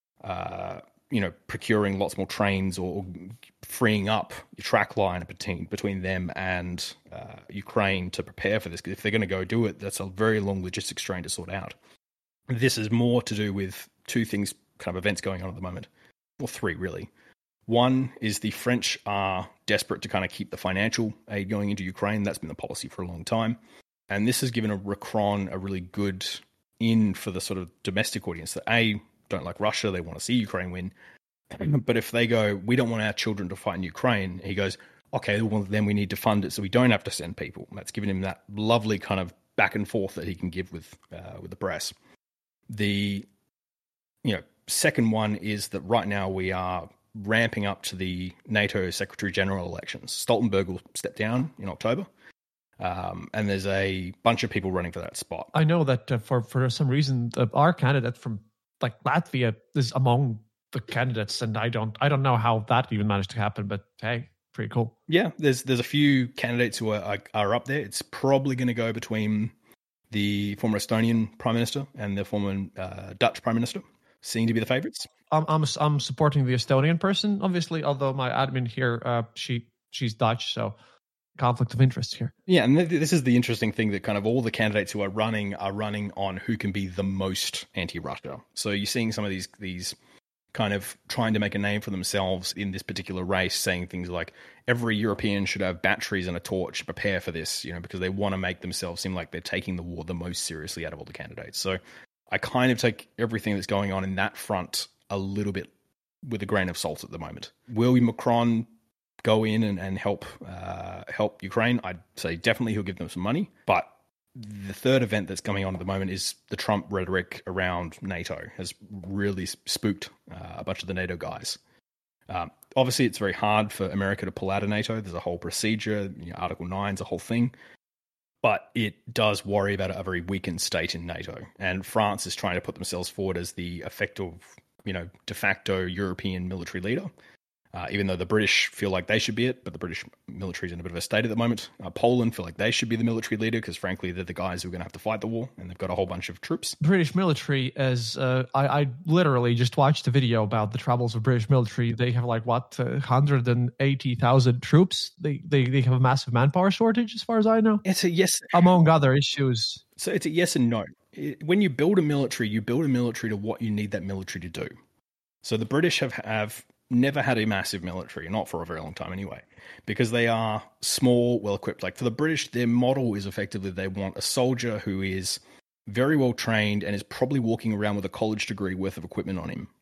procuring lots more trains or freeing up the track line between them and Ukraine to prepare for this. Because if they're going to go do it, that's a very long logistics strain to sort out. This is more to do with two things, kind of events going on at the moment. or three really. One is the French are desperate to kind of keep the financial aid going into Ukraine. That's been the policy for a long time. And this has given Macron a really good in for the sort of domestic audience that don't like Russia, they want to see Ukraine win. But if they go, we don't want our children to fight in Ukraine, he goes, okay, well, then we need to fund it so we don't have to send people. That's given him that lovely kind of back and forth that he can give with the press. The second one is that right now we are ramping up to the NATO Secretary General elections. Stoltenberg will step down in October. And there's a bunch of people running for that spot. I know that for some reason, our candidate from like Latvia is among the candidates, and I don't know how that even managed to happen. But hey, pretty cool. Yeah, there's a few candidates who are up there. It's probably going to go between the former Estonian Prime Minister and the former Dutch Prime Minister, seem to be the favourites. I'm supporting the Estonian person, obviously. Although my admin here, she's Dutch, so. Conflict of interest here. Yeah, and this is the interesting thing that kind of all the candidates who are running on who can be the most anti-Russia. So you're seeing some of these kind of trying to make a name for themselves in this particular race, saying things like every European should have batteries and a torch to prepare for this, because they want to make themselves seem like they're taking the war the most seriously out of all the candidates. So I kind of take everything that's going on in that front a little bit with a grain of salt at the moment. Will Macron go in and help Ukraine? I'd say definitely he'll give them some money. But the third event that's going on at the moment is the Trump rhetoric around NATO has really spooked a bunch of the NATO guys. Obviously, it's very hard for America to pull out of NATO. There's a whole procedure. Article 9 is a whole thing. But it does worry about a very weakened state in NATO. And France is trying to put themselves forward as the effective, de facto European military leader. Even though the British feel like they should be it, but the British military is in a bit of a state at the moment. Poland feel like they should be the military leader because, frankly, they're the guys who are going to have to fight the war, and they've got a whole bunch of troops. British military is, I literally just watched a video about the troubles of British military. They have 180,000 troops. They have a massive manpower shortage, as far as I know. It's a yes. Among other issues. So it's a yes and no. When you build a military to what you need that military to do. So the British have never had a massive military, not for a very long time anyway, because they are small, well-equipped. Like for the British, their model is effectively they want a soldier who is very well trained and is probably walking around with a college degree worth of equipment on him.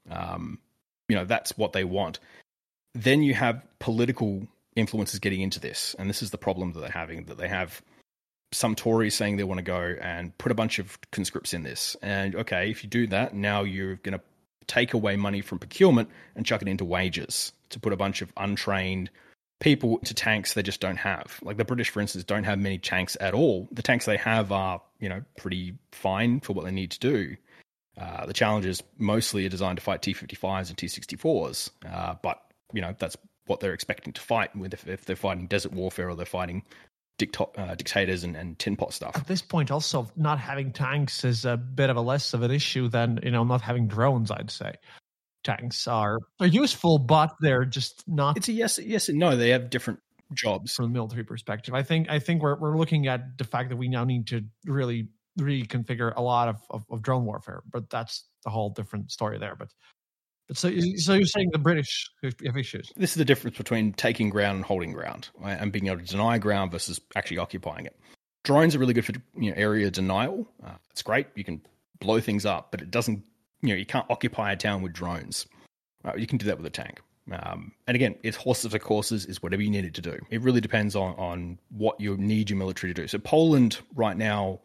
That's what they want. Then you have political influences getting into this, and this is the problem that they're having, that they have some Tories saying they want to go and put a bunch of conscripts in this. And okay, if you do that, now you're going to take away money from procurement and chuck it into wages to put a bunch of untrained people to tanks they just don't have. Like the British, for instance, don't have many tanks at all. The tanks they have are, pretty fine for what they need to do. The challenges mostly are designed to fight T-55s and T-64s. But, that's what they're expecting to fight with if they're fighting desert warfare or they're fighting dictators and tin pot stuff. At this point, also, not having tanks is a bit of a less of an issue than, not having drones, I'd say. Tanks are useful, but they're just not... It's a yes and no. They have different jobs. From a military perspective. I think we're looking at the fact that we now need to really reconfigure a lot of drone warfare, but that's a whole different story there. But so you're saying the British have issues? This is the difference between taking ground and holding ground, right? And being able to deny ground versus actually occupying it. Drones are really good for area denial. It's great. You can blow things up, but it doesn't. You can't occupy a town with drones. You can do that with a tank. And again, it's horses for courses. Is whatever you need it to do. It really depends on what you need your military to do. So Poland right now,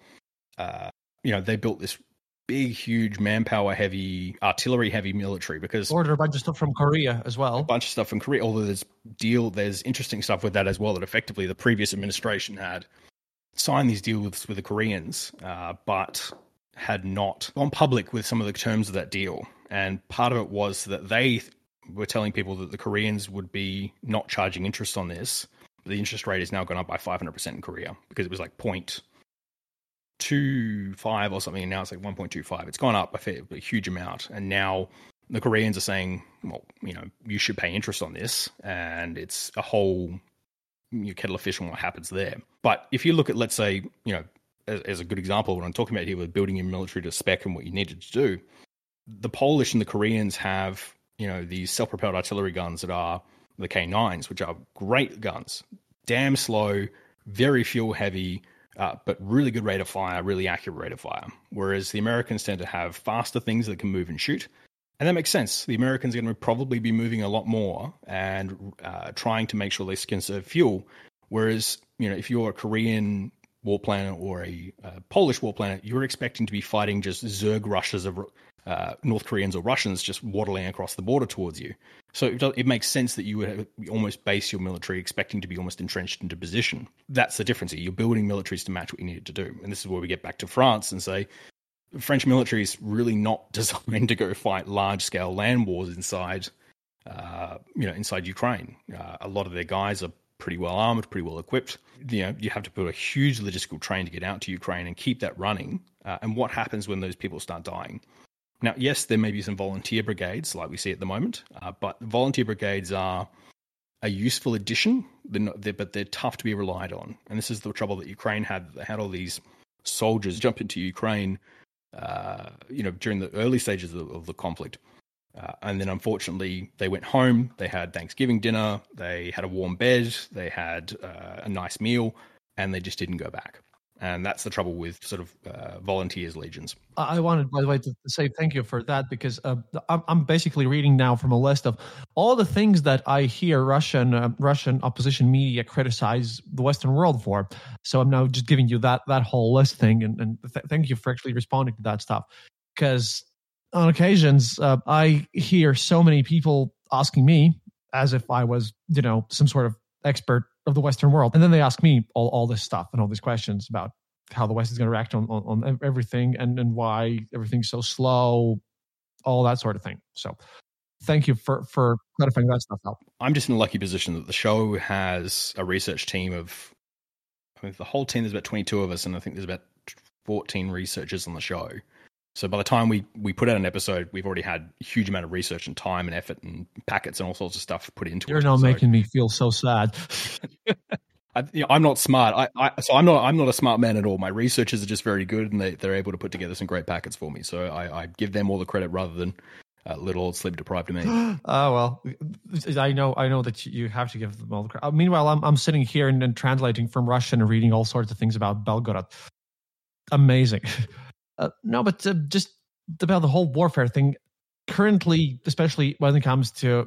they built this big, huge, manpower-heavy, artillery-heavy military because... Order a bunch of stuff from Korea as well. A bunch of stuff from Korea, although there's interesting stuff with that as well, that effectively the previous administration had signed these deals with the Koreans, but had not gone public with some of the terms of that deal. And part of it was that they were telling people that the Koreans would be not charging interest on this. The interest rate has now gone up by 500% in Korea because it was like 0.25 or something, and now it's like 1.25. It's gone up a huge amount, and now the Koreans are saying, well, you should pay interest on this, and it's a whole kettle of fish on what happens there. But if you look at, let's say, as a good example, what I'm talking about here with building your military to spec and what you needed to do, the Polish and the Koreans have these self-propelled artillery guns that are the K9s, which are great guns, damn slow, very fuel heavy, but really good rate of fire, really accurate rate of fire. Whereas the Americans tend to have faster things that can move and shoot. And that makes sense. The Americans are going to probably be moving a lot more and trying to make sure they conserve fuel. Whereas, if you're a Korean warplaner or a Polish warplaner, you're expecting to be fighting just Zerg rushes of North Koreans or Russians just waddling across the border towards you. So it makes sense that you would almost base your military expecting to be almost entrenched into position. That's the difference here. You're building militaries to match what you needed to do. And this is where we get back to France and say, the French military is really not designed to go fight large-scale land wars inside Ukraine. A lot of their guys are pretty well armored, pretty well equipped. You have to put a huge logistical train to get out to Ukraine and keep that running. And what happens when those people start dying? Now, yes, there may be some volunteer brigades like we see at the moment, but volunteer brigades are a useful addition, but they're tough to be relied on. And this is the trouble that Ukraine had. They had all these soldiers jump into Ukraine, during the early stages of the conflict. And then, unfortunately, they went home, they had Thanksgiving dinner, they had a warm bed, they had a nice meal, and they just didn't go back. And that's the trouble with sort of volunteers legions. I wanted, by the way, to say thank you for that, because I'm basically reading now from a list of all the things that I hear Russian opposition media criticize the Western world for. So I'm now just giving you that whole list thing, and thank you for actually responding to that stuff. Because on occasions, I hear so many people asking me, as if I was, some sort of expert of the Western world, and then they ask me all this stuff and all these questions about how the West is going to react on everything and why everything's so slow, all that sort of thing. So thank you for clarifying that stuff out. I'm just in a lucky position that the show has a research team of, the whole team, there's about 22 of us, and I think there's about 14 researchers on the show. So by the time we put out an episode, we've already had a huge amount of research and time and effort and packets and all sorts of stuff put into it. You're not making me feel so sad. I'm not smart. I'm not a smart man at all. My researchers are just very good, and they're able to put together some great packets for me. So I give them all the credit rather than little old sleep deprived of me. Oh well, I know that you have to give them all the credit. Meanwhile, I'm sitting here and translating from Russian and reading all sorts of things about Belgorod. Amazing. No, but just about the whole warfare thing, currently, especially when it comes to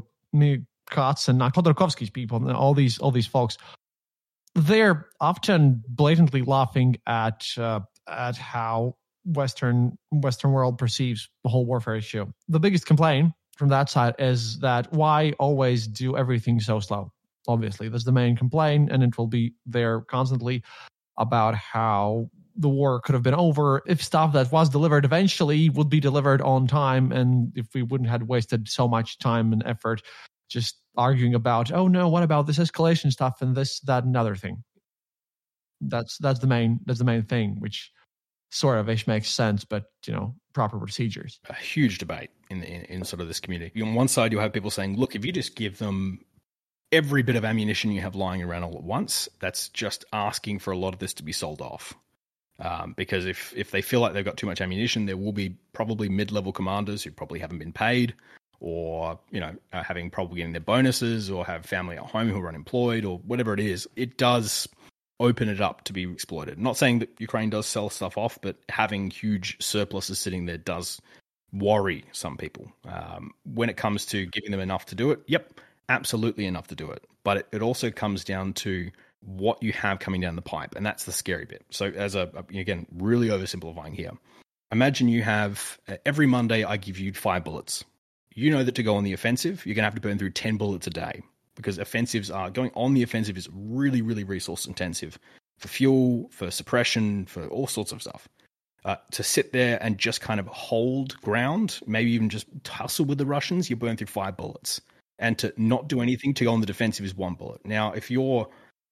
Katz and Khodorkovsky's people and all these folks, they're often blatantly laughing at how Western world perceives the whole warfare issue. The biggest complaint from that side is that why always do everything so slow? Obviously, that's the main complaint, and it will be there constantly about how the war could have been over if stuff that was delivered eventually would be delivered on time, and if we wouldn't have wasted so much time and effort just arguing about, oh no, what about this escalation stuff and this, that, and other thing. That's the main thing, which sort of ish makes sense, but proper procedures. A huge debate in sort of this community. On one side, you'll have people saying, look, if you just give them every bit of ammunition you have lying around all at once, that's just asking for a lot of this to be sold off. Because if they feel like they've got too much ammunition, there will be probably mid-level commanders who probably haven't been paid, or are having trouble getting their bonuses, or have family at home who are unemployed, or whatever it is. It does open it up to be exploited. Not saying that Ukraine does sell stuff off, but having huge surpluses sitting there does worry some people. When it comes to giving them enough to do it, yep, absolutely enough to do it. But it also comes down to what you have coming down the pipe, and that's the scary bit. So again, really oversimplifying here. Imagine you have, every Monday I give you 5 bullets. You know that to go on the offensive, you're going to have to burn through 10 bullets a day, because going on the offensive is really, really resource intensive for fuel, for suppression, for all sorts of stuff. To sit there and just kind of hold ground, maybe even just tussle with the Russians, you burn through 5 bullets. And to not do anything to go on the defensive is 1 bullet. Now, if you're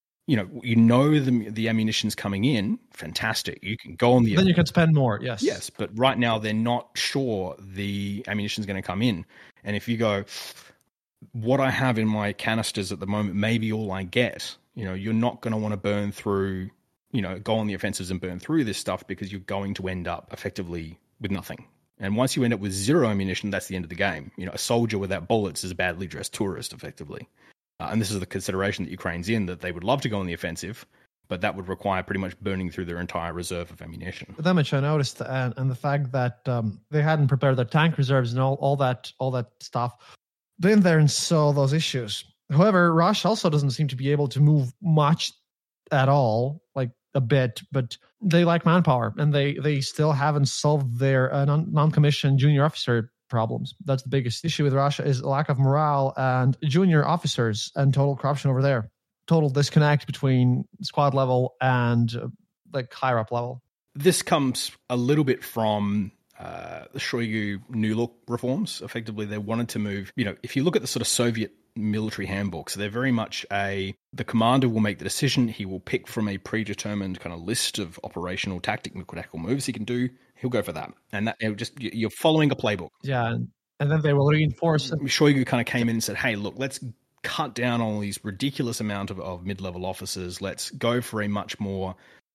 the ammunition's coming in, fantastic. You can go on the... Then you can spend more, yes. Yes, but right now they're not sure the ammunition's going to come in. And if you go, what I have in my canisters at the moment may be all I get, you're not going to want to burn through, go on the offensives and burn through this stuff, because you're going to end up effectively with nothing. And once you end up with zero ammunition, that's the end of the game. You know, a soldier without bullets is a badly dressed tourist, effectively. And this is the consideration that Ukraine's in, that they would love to go on the offensive, but that would require pretty much burning through their entire reserve of ammunition. That much I noticed, and the fact that they hadn't prepared their tank reserves and all that stuff. Been there and saw those issues. However, Russia also doesn't seem to be able to move much at all, like a bit, but they lack manpower, and they still haven't solved their non-commissioned junior officer problems. That's the biggest issue with Russia, is a lack of morale and junior officers and total corruption over there. Total disconnect between squad level and like higher up level. This comes a little bit from the Shoigu New Look reforms. Effectively, they wanted to move, you know, if you look at the sort of Soviet military handbooks, they're very much the commander will make the decision. He will pick from a predetermined kind of list of operational tactical moves he can do. He'll go for that. And that you're following a playbook. Yeah. And then they will reinforce it. Shoigu kind of came in and said, hey, look, let's cut down on these ridiculous amount of mid-level officers. Let's go for a much more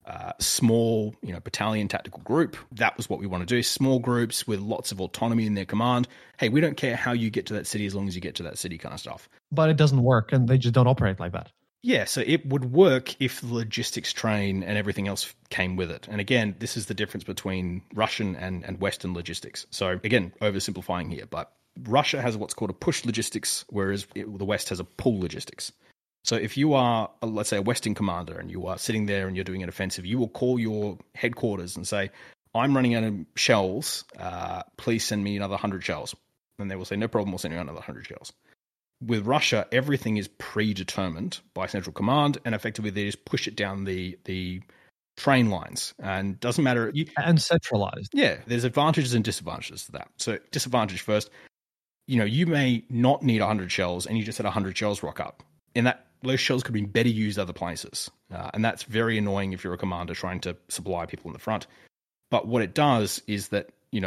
small, battalion tactical group. That was what we want to do. Small groups with lots of autonomy in their command. Hey, we don't care how you get to that city as long as you get to that city, kind of stuff. But it doesn't work, and they just don't operate like that. Yeah, so it would work if the logistics train and everything else came with it. And again, this is the difference between Russian and Western logistics. So again, oversimplifying here, but Russia has what's called a push logistics, whereas the West has a pull logistics. So if you are, let's say, a Western commander and you are sitting there and you're doing an offensive, you will call your headquarters and say, I'm running out of shells, please send me another 100 shells. And they will say, no problem, we'll send you another 100 shells. With Russia, everything is predetermined by central command, and effectively they just push it down the train lines. And doesn't matter. And centralized. Yeah, there's advantages and disadvantages to that. So disadvantage first, you may not need 100 shells and you just had 100 shells rock up. And those shells could be better used other places. And that's very annoying if you're a commander trying to supply people in the front. But what it does is that,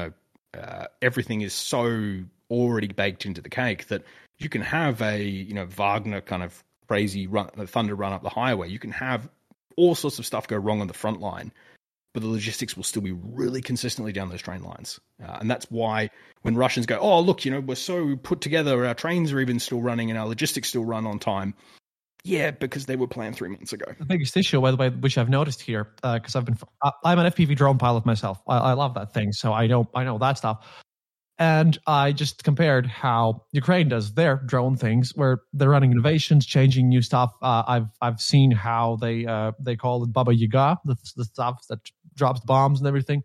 everything is so already baked into the cake that you can have a, Wagner kind of crazy thunder run up the highway. You can have all sorts of stuff go wrong on the front line, but the logistics will still be really consistently down those train lines. And that's why when Russians go, oh, look, we're so put together, our trains are even still running and our logistics still run on time. Yeah, because they were planned 3 months ago. The biggest issue, by the way, which I've noticed here, because I'm an FPV drone pilot myself. I love that thing, so I know that stuff. And I just compared how Ukraine does their drone things, where they're running innovations, changing new stuff. I've seen how they call it Baba Yaga, the stuff that drops bombs and everything.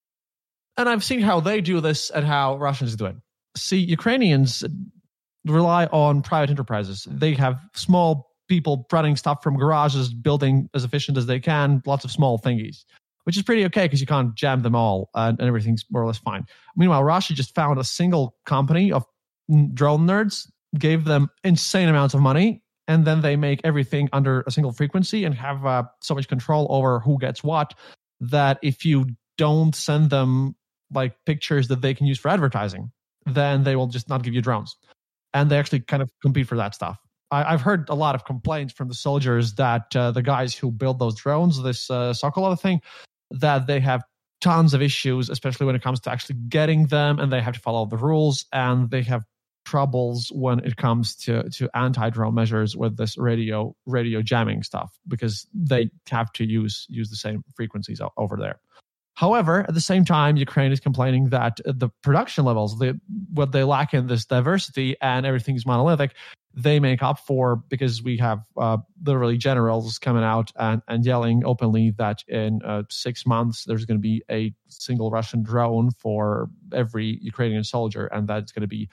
And I've seen how they do this and how Russians do it. See, Ukrainians rely on private enterprises. They have small people running stuff from garages, building as efficient as they can, lots of small thingies, which is pretty okay because you can't jam them all and everything's more or less fine. Meanwhile, Russia just found a single company of drone nerds, gave them insane amounts of money, and then they make everything under a single frequency and have so much control over who gets what that if you don't send them like pictures that they can use for advertising, then they will just not give you drones. And they actually kind of compete for that stuff. I've heard a lot of complaints from the soldiers that the guys who build those drones, this Sokolov thing, that they have tons of issues, especially when it comes to actually getting them, and they have to follow the rules, and they have troubles when it comes to anti-drone measures with this radio jamming stuff, because they have to use the same frequencies over there. However, at the same time, Ukraine is complaining that the production levels, what they lack in this diversity and everything's monolithic, they make up for because we have literally generals coming out and yelling openly that in 6 months there's going to be a single Russian drone for every Ukrainian soldier, and that's going to be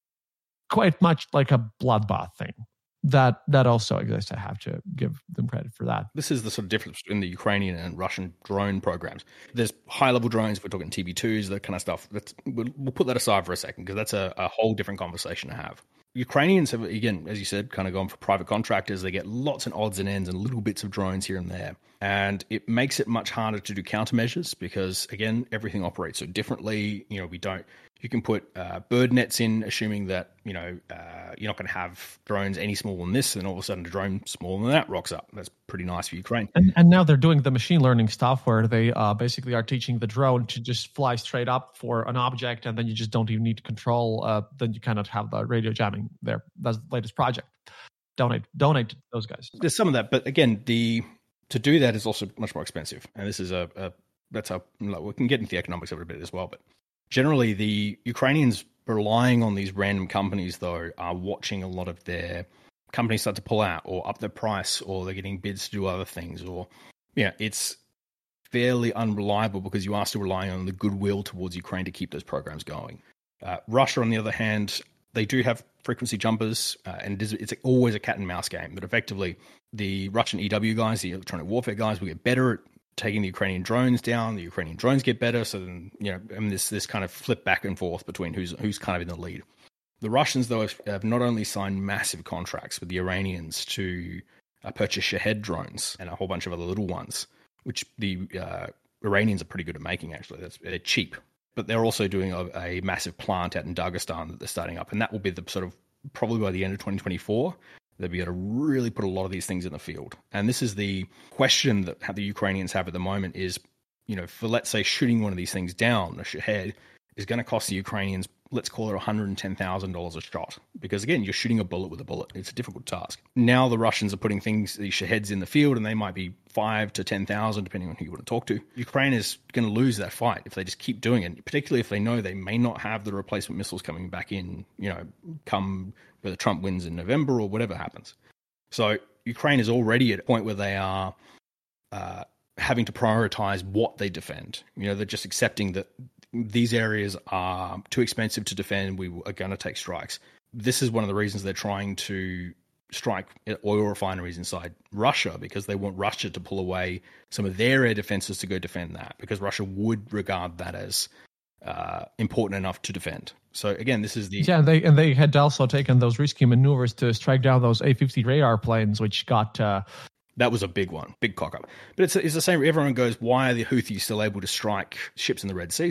quite much like a bloodbath thing. That also exists. I have to give them credit for that. This is the sort of difference between the Ukrainian and Russian drone programs. There's high-level drones. We're talking TB2s, that kind of stuff. We'll put that aside for a second because that's a whole different conversation to have. Ukrainians have, again, as you said, kind of gone for private contractors. They get lots and odds and ends and little bits of drones here and there. And it makes it much harder to do countermeasures because, again, everything operates so differently. We don't You can put bird nets in, assuming that you're not going to have drones any smaller than this, and all of a sudden a drone smaller than that rocks up. That's pretty nice for Ukraine. And now they're doing the machine learning stuff where they basically are teaching the drone to just fly straight up for an object, and then you just don't even need to control. Then you cannot have the radio jamming there. That's the latest project. Donate to those guys. There's some of that, but again, to do that is also much more expensive, and this is that's how we can get into the economics of it a bit as well, but. Generally, the Ukrainians relying on these random companies, though, are watching a lot of their companies start to pull out or up their price, or they're getting bids to do other things, or it's fairly unreliable because you are still relying on the goodwill towards Ukraine to keep those programs going. Russia, on the other hand, they do have frequency jumpers, and it's always a cat and mouse game. But effectively, the Russian EW guys, the electronic warfare guys, will get better at taking the Ukrainian drones down. The Ukrainian drones get better, so then and this kind of flip back and forth between who's kind of in the lead. The Russians, though, have not only signed massive contracts with the Iranians to purchase Shahed drones and a whole bunch of other little ones, which the Iranians are pretty good at making. Actually, they're cheap, but they're also doing a massive plant out in Dagestan that they're starting up, and that will be the sort of probably by the end of 2024. They'll be able to really put a lot of these things in the field. And this is the question that the Ukrainians have at the moment is, for, let's say, shooting one of these things down, a Shahed, is going to cost the Ukrainians, let's call it $110,000 a shot. Because, again, you're shooting a bullet with a bullet. It's a difficult task. Now the Russians are putting these Shaheds in the field, and they might be 5,000 to 10,000, depending on who you want to talk to. Ukraine is going to lose that fight if they just keep doing it, particularly if they know they may not have the replacement missiles coming back in, come whether Trump wins in November or whatever happens. So Ukraine is already at a point where they are having to prioritize what they defend. They're just accepting that these areas are too expensive to defend. We are going to take strikes. This is one of the reasons they're trying to strike oil refineries inside Russia, because they want Russia to pull away some of their air defenses to go defend that, because Russia would regard that as important enough to defend. So again, this is the they had also taken those risky maneuvers to strike down those A-50 radar planes, which got that was a big one, big cock up. But it's the same. Everyone goes, why are the Houthis still able to strike ships in the Red Sea?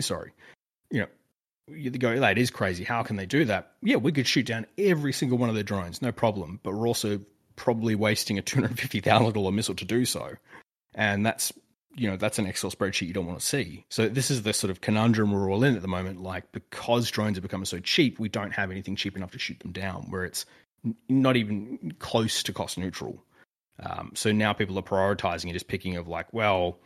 You go, it is crazy. How can they do that? Yeah, we could shoot down every single one of their drones, no problem. But we're also probably wasting a $250,000 missile to do so, and that's an Excel spreadsheet you don't want to see. So this is the sort of conundrum we're all in at the moment. Like, because drones are becoming so cheap, we don't have anything cheap enough to shoot them down, where it's not even close to cost neutral. So now people are prioritizing and just picking of like, well,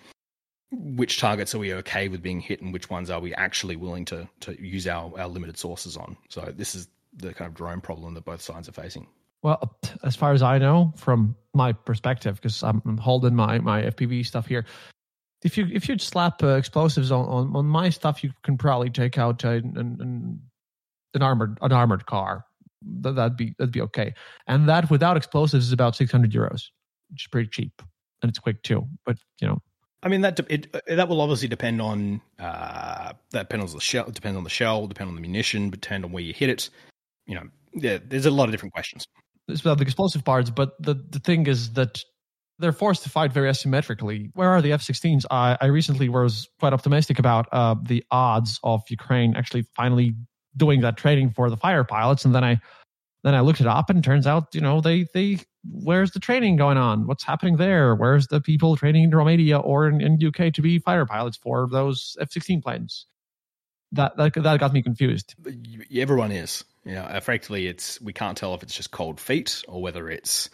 which targets are we okay with being hit and which ones are we actually willing to use our limited sources on? So this is the kind of drone problem that both sides are facing. Well, as far as I know, from my perspective, because I'm holding my FPV stuff here, if you slap explosives on my stuff, you can probably take out an armored car. That'd be okay. And that without explosives is about 600 euros, which is pretty cheap, and it's quick too. But I mean, that will obviously depend on that depends on the shell, depend on the munition, depend on where you hit it. There's a lot of different questions. It's about the explosive parts, but the thing is that they're forced to fight very asymmetrically. Where are the F-16s? I recently was quite optimistic about the odds of Ukraine actually finally doing that training for the fighter pilots, and then I looked it up, and it turns out, they where's the training going on? What's happening there? Where's the people training in Romania or in UK to be fighter pilots for those F-16 planes? That got me confused. Everyone is. Frankly, we can't tell if it's just cold feet or whether it's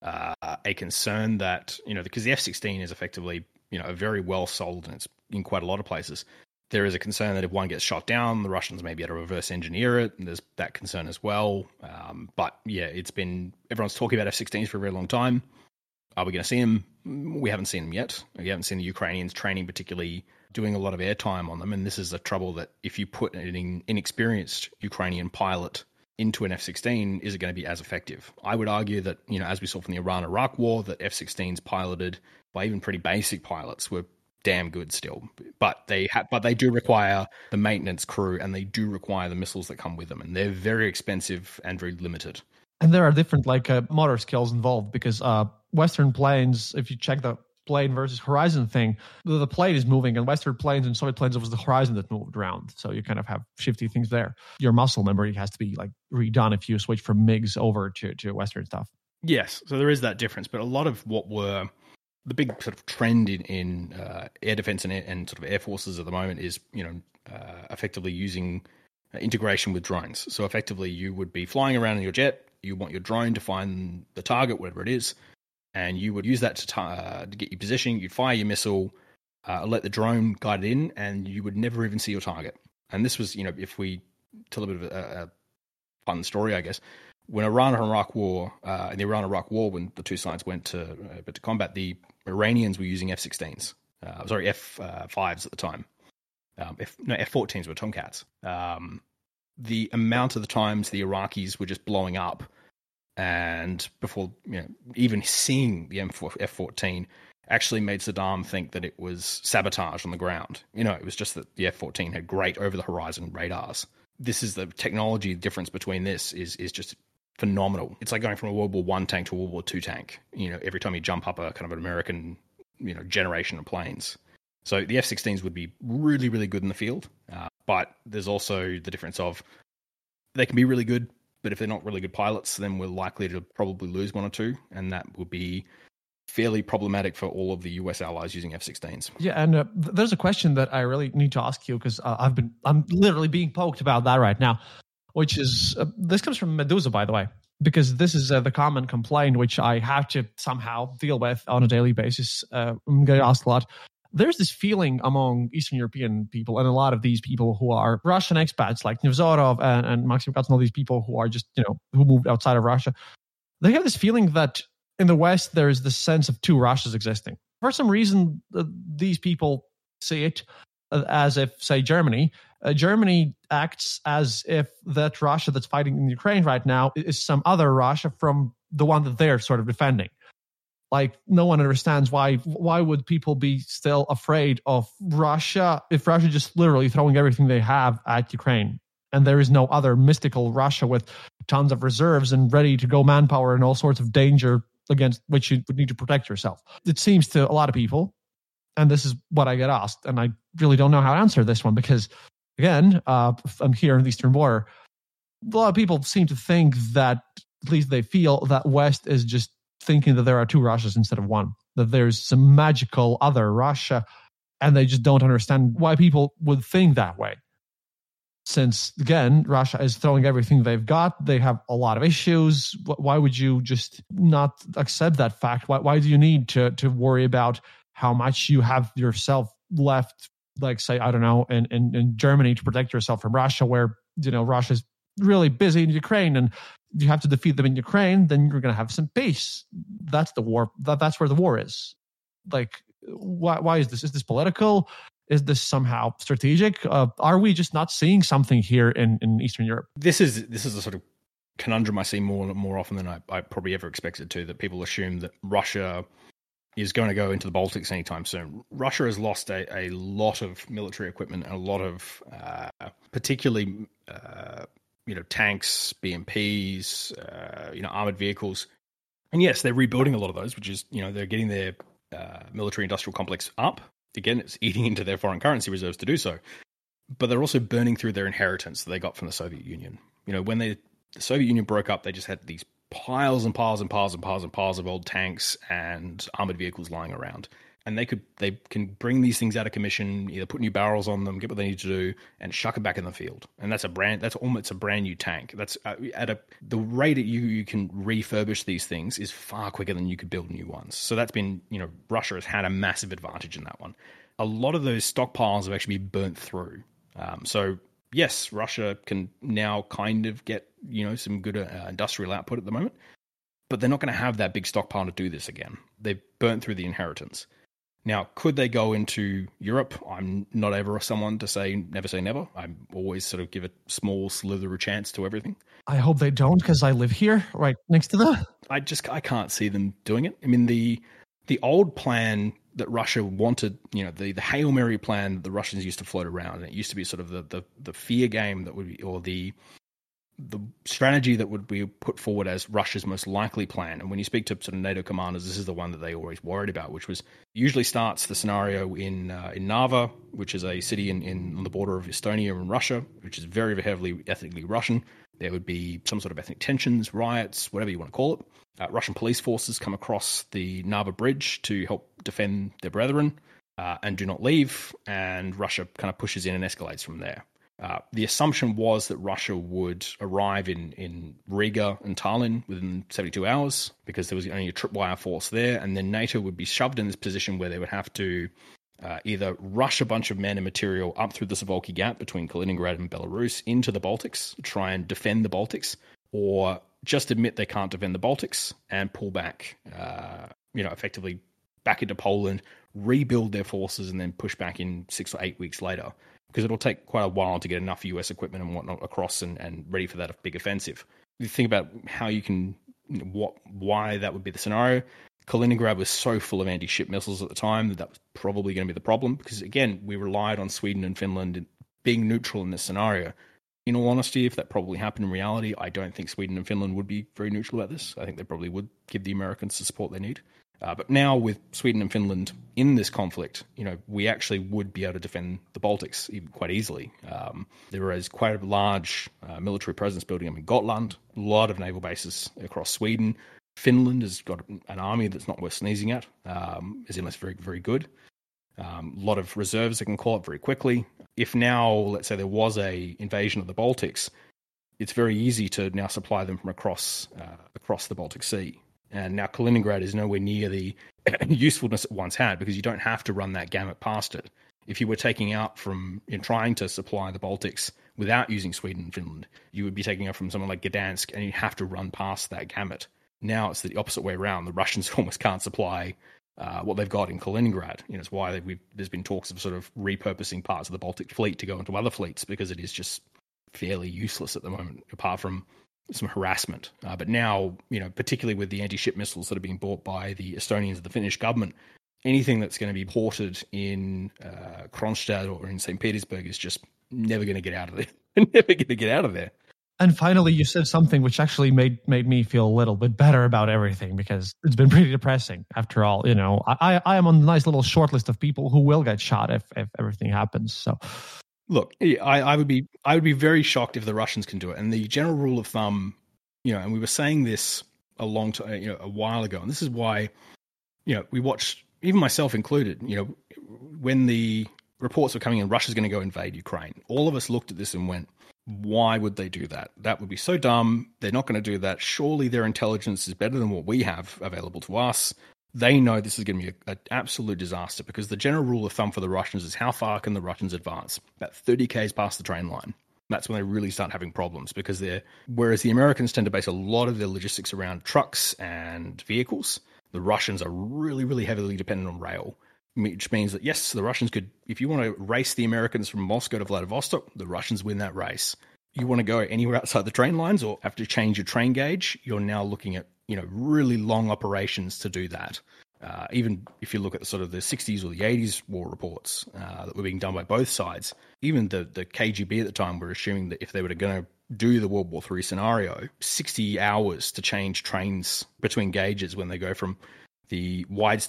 a concern that, because the F-16 is effectively, very well sold, and it's in quite a lot of places. There is a concern that if one gets shot down, the Russians may be able to reverse engineer it, and there's that concern as well. But yeah, everyone's talking about F-16s for a very long time. Are we going to see them? We haven't seen them yet. We haven't seen the Ukrainians training, particularly doing a lot of airtime on them. And this is the trouble, that if you put an inexperienced Ukrainian pilot into an F-16, is it going to be as effective? I would argue that, as we saw from the Iran-Iraq war, that F-16s piloted by even pretty basic pilots were damn good still. But they do require the maintenance crew, and they do require the missiles that come with them. And they're very expensive and very limited. And there are different motor skills involved, because Western planes, if you check the plane versus horizon thing. The plane is moving, and Western planes and Soviet planes, it was the horizon that moved around. So you kind of have shifty things there. Your muscle memory has to be like redone if you switch from MiGs over to Western stuff. Yes, so there is that difference, but a lot of what were the big sort of trend in air defense and sort of air forces at the moment is, effectively using integration with drones. So effectively, you would be flying around in your jet. You want your drone to find the target, whatever it is, and you would use that to get your position. You'd fire your missile, let the drone guide it in, and you would never even see your target. And this was, if we tell a bit of a fun story, I guess. When Iran and Iraq war, in the Iran-Iraq war, when the two sides went to combat, the Iranians were using F-16s, F-5s at the time. F-14s were Tomcats. The amount of the times the Iraqis were just blowing up, and before even seeing the F-14, actually made Saddam think that it was sabotage on the ground. It was just that the F-14 had great over-the-horizon radars. This is the technology difference between this is just phenomenal. It's like going from a World War I tank to a World War II tank. Every time you jump up a kind of an American, generation of planes. So the F-16s would be really, really good in the field. But there's also the difference of they can be really good, but if they're not really good pilots, then we're likely to probably lose one or two. And that would be fairly problematic for all of the US allies using F-16s. Yeah, and there's a question that I really need to ask you, because I'm literally being poked about that right now, which is, this comes from Medusa, by the way, because this is the common complaint which I have to somehow deal with on a daily basis. I'm getting asked a lot. There's this feeling among Eastern European people and a lot of these people who are Russian expats like Nevzorov and Maxim Katz and all these people who are just, who moved outside of Russia. They have this feeling that in the West, there is this sense of two Russias existing. For some reason, these people see it as if, say, Germany acts as if that Russia that's fighting in Ukraine right now is some other Russia from the one that they're sort of defending. Like, no one understands why would people be still afraid of Russia if Russia just literally throwing everything they have at Ukraine, and there is no other mystical Russia with tons of reserves and ready to go manpower and all sorts of danger against which you would need to protect yourself. It seems to a lot of people, and this is what I get asked, and I really don't know how to answer this one because, again, I'm here in the Eastern Border. A lot of people seem to think that, at least they feel, that West is just thinking that there are two Russias instead of one, that there's some magical other Russia, and they just don't understand why people would think that way. Since, again, Russia is throwing everything they've got, they have a lot of issues. Why would you just not accept that fact? Why do you need to worry about how much you have yourself left, like, say, I don't know, in Germany to protect yourself from Russia, where, Russia's really busy in Ukraine and you have to defeat them in Ukraine, then you're going to have some peace. That's the war. That's where the war is. Like, why is this? Is this political? Is this somehow strategic? Are we just not seeing something here in Eastern Europe? This is a sort of conundrum I see more often than I probably ever expected to, that people assume that Russia is going to go into the Baltics anytime soon. Russia has lost a lot of military equipment and a lot of particularly tanks, BMPs, armored vehicles. And yes, they're rebuilding a lot of those, which is, they're getting their military industrial complex up. Again, it's eating into their foreign currency reserves to do so. But they're also burning through their inheritance that they got from the Soviet Union. When the Soviet Union broke up, they just had these piles and piles and piles and piles and piles of old tanks and armored vehicles lying around. And they can bring these things out of commission, either put new barrels on them, get what they need to do, and shuck it back in the field. And that's almost a brand new tank. That's the rate that you can refurbish these things is far quicker than you could build new ones. So that's been, Russia has had a massive advantage in that one. A lot of those stockpiles have actually been burnt through. So yes, Russia can now kind of get, some good industrial output at the moment, but they're not going to have that big stockpile to do this again. They've burnt through the inheritance. Now, could they go into Europe? I'm not ever someone to say never say never. I always sort of give a small slither of chance to everything. I hope they don't, because I live here right next to them. I can't see them doing it. I mean, the old plan that Russia wanted, the Hail Mary plan that the Russians used to float around, and it used to be sort of the fear game that would be, or the the strategy that would be put forward as Russia's most likely plan. And when you speak to sort of NATO commanders, this is the one that they always worried about, which was usually starts the scenario in Narva, which is a city on the border of Estonia and Russia, which is very, very heavily ethnically Russian. There would be some sort of ethnic tensions, riots, whatever you want to call it. Russian police forces come across the Narva Bridge to help defend their brethren and do not leave, and Russia kind of pushes in and escalates from there. The assumption was that Russia would arrive in Riga and Tallinn within 72 hours because there was only a tripwire force there, and then NATO would be shoved in this position where they would have to either rush a bunch of men and material up through the Suwalki Gap between Kaliningrad and Belarus into the Baltics, try and defend the Baltics, or just admit they can't defend the Baltics and pull back, effectively back into Poland, rebuild their forces, and then push back in 6 or 8 weeks later. Because it'll take quite a while to get enough US equipment and whatnot across and ready for that big offensive. You think about how you can, why that would be the scenario. Kaliningrad was so full of anti-ship missiles at the time that was probably going to be the problem. Because again, we relied on Sweden and Finland being neutral in this scenario. In all honesty, if that probably happened in reality, I don't think Sweden and Finland would be very neutral about this. I think they probably would give the Americans the support they need. But now with Sweden and Finland in this conflict, we actually would be able to defend the Baltics quite easily. There is quite a large military presence building up in Gotland, a lot of naval bases across Sweden. Finland has got an army that's not worth sneezing at, as in it's very, very good. A lot of reserves that can call up very quickly. If now, let's say there was a invasion of the Baltics, it's very easy to now supply them from across the Baltic Sea. And now Kaliningrad is nowhere near the usefulness it once had because you don't have to run that gamut past it. If you were taking out from trying to supply the Baltics without using Sweden and Finland, you would be taking out from someone like Gdansk, and you have to run past that gamut. Now it's the opposite way around. The Russians almost can't supply what they've got in Kaliningrad. It's why there's been talks of sort of repurposing parts of the Baltic fleet to go into other fleets because it is just fairly useless at the moment, apart from some harassment. But now, particularly with the anti-ship missiles that are being bought by the Estonians and the Finnish government, anything that's going to be ported in Kronstadt or in St. Petersburg is just never going to get out of there. Never going to get out of there. And finally, you said something which actually made me feel a little bit better about everything, because it's been pretty depressing. After all, I am on a nice little short list of people who will get shot if everything happens. So, look, I would be very shocked if the Russians can do it. And the general rule of thumb, and we were saying this a while ago, and this is why, we watched, even myself included, when the reports were coming in, Russia's going to go invade Ukraine. All of us looked at this and went, why would they do that? That would be so dumb. They're not going to do that. Surely their intelligence is better than what we have available to us. They know this is going to be an absolute disaster, because the general rule of thumb for the Russians is how far can the Russians advance? About 30 k's past the train line. That's when they really start having problems, because whereas the Americans tend to base a lot of their logistics around trucks and vehicles, the Russians are really, really heavily dependent on rail. Which means that, yes, the Russians could, if you want to race the Americans from Moscow to Vladivostok, the Russians win that race. You want to go anywhere outside the train lines or have to change your train gauge, you're now looking at, really long operations to do that. Even if you look at the sort of the 60s or the 80s war reports that were being done by both sides, even the KGB at the time were assuming that if they were going to do the World War III scenario, 60 hours to change trains between gauges when they go from the wide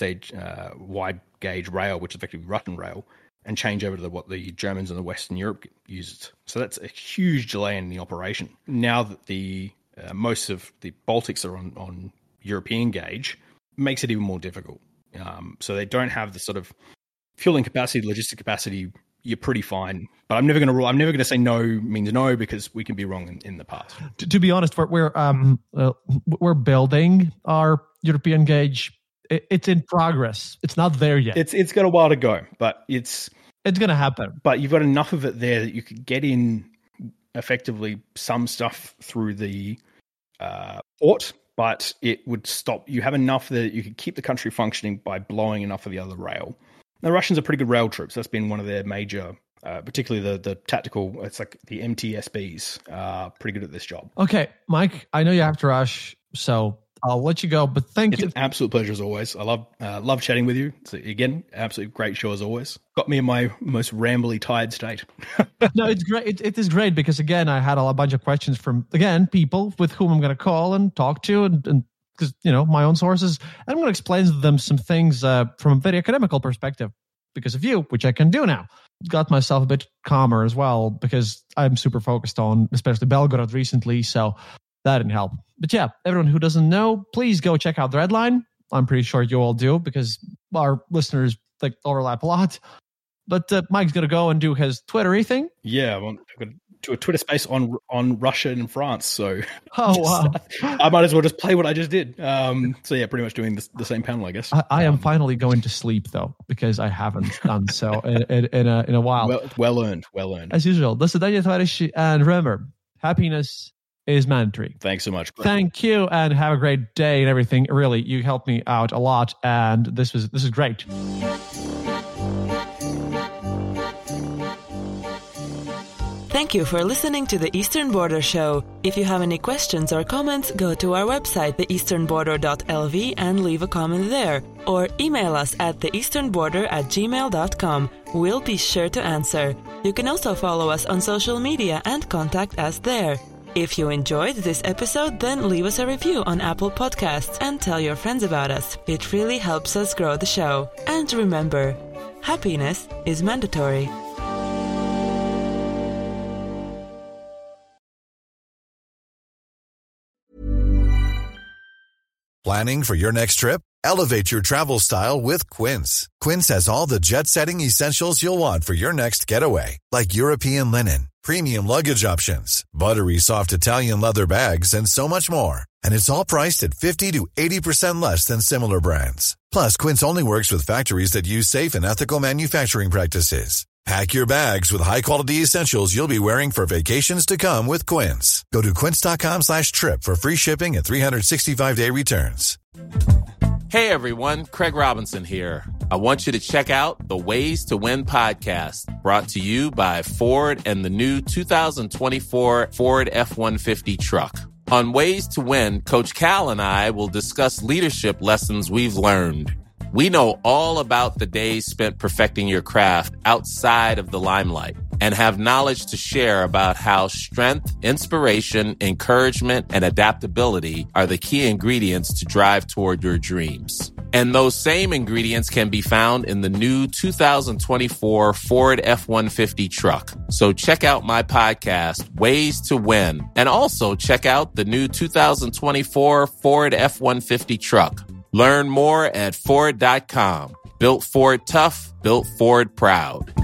gauge rail, which is effectively Russian rail, and change over to what the Germans and the Western Europe used. So that's a huge delay in the operation. Now that most of the Baltics are on European gauge, makes it even more difficult. So they don't have the sort of fueling capacity, logistic capacity. You're pretty fine, but I'm never going to rule. I'm never going to say no means no, because we can be wrong in the past. To be honest, we're building our European gauge. It's in progress. It's not there yet. It's got a while to go, but it's going to happen. But you've got enough of it there that you could get in effectively some stuff through the port, but it would stop. You have enough that you could keep the country functioning by blowing enough of the other rail. The Russians are pretty good rail troops. That's been one of their major, particularly the tactical, it's like the MTSBs, pretty good at this job. Okay, Mike, I know you have to rush, so I'll let you go, but thank you. It's an absolute pleasure as always. I love chatting with you. So again, absolute great show as always. Got me in my most rambly, tired state. No, it's great. It is great because, again, I had a bunch of questions from, again, people with whom I'm going to call and talk to and because, my own sources. And I'm going to explain to them some things from a very academical perspective because of you, which I can do now. Got myself a bit calmer as well because I'm super focused on, especially Belgorod recently, so that didn't help. But yeah, everyone who doesn't know, please go check out the Redline. I'm pretty sure you all do because our listeners overlap a lot. But Mike's going to go and do his Twittery thing. Yeah, I'm going to do a Twitter space on Russia and France. So wow. I might as well just play what I just did. So yeah, pretty much doing the same panel, I guess. I am finally going to sleep though, because I haven't done so in a while. Well earned. As usual, this is Daniel Tavares, and remember, happiness is mandatory. Thanks so much. Thank you, and have a great day and everything. Really, you helped me out a lot, and this is great. Thank you for listening to the Eastern Border Show. If you have any questions or comments, go to our website, theeasternborder.lv, and leave a comment there. Or email us at theeasternborder@gmail.com. We'll be sure to answer. You can also follow us on social media and contact us there. If you enjoyed this episode, then leave us a review on Apple Podcasts and tell your friends about us. It really helps us grow the show. And remember, happiness is mandatory. Planning for your next trip? Elevate your travel style with Quince. Quince has all the jet-setting essentials you'll want for your next getaway, like European linen, premium luggage options, buttery soft Italian leather bags, and so much more. And it's all priced at 50 to 80% less than similar brands. Plus, Quince only works with factories that use safe and ethical manufacturing practices. Pack your bags with high-quality essentials you'll be wearing for vacations to come with Quince. Go to quince.com/trip for free shipping and 365-day returns. Hey, everyone. Craig Robinson here. I want you to check out the Ways to Win podcast, brought to you by Ford and the new 2024 Ford F-150 truck. On Ways to Win, Coach Cal and I will discuss leadership lessons we've learned. We know all about the days spent perfecting your craft outside of the limelight and have knowledge to share about how strength, inspiration, encouragement, and adaptability are the key ingredients to drive toward your dreams. And those same ingredients can be found in the new 2024 Ford F-150 truck. So check out my podcast, Ways to Win, and also check out the new 2024 Ford F-150 truck. Learn more at Ford.com. Built Ford tough, built Ford proud.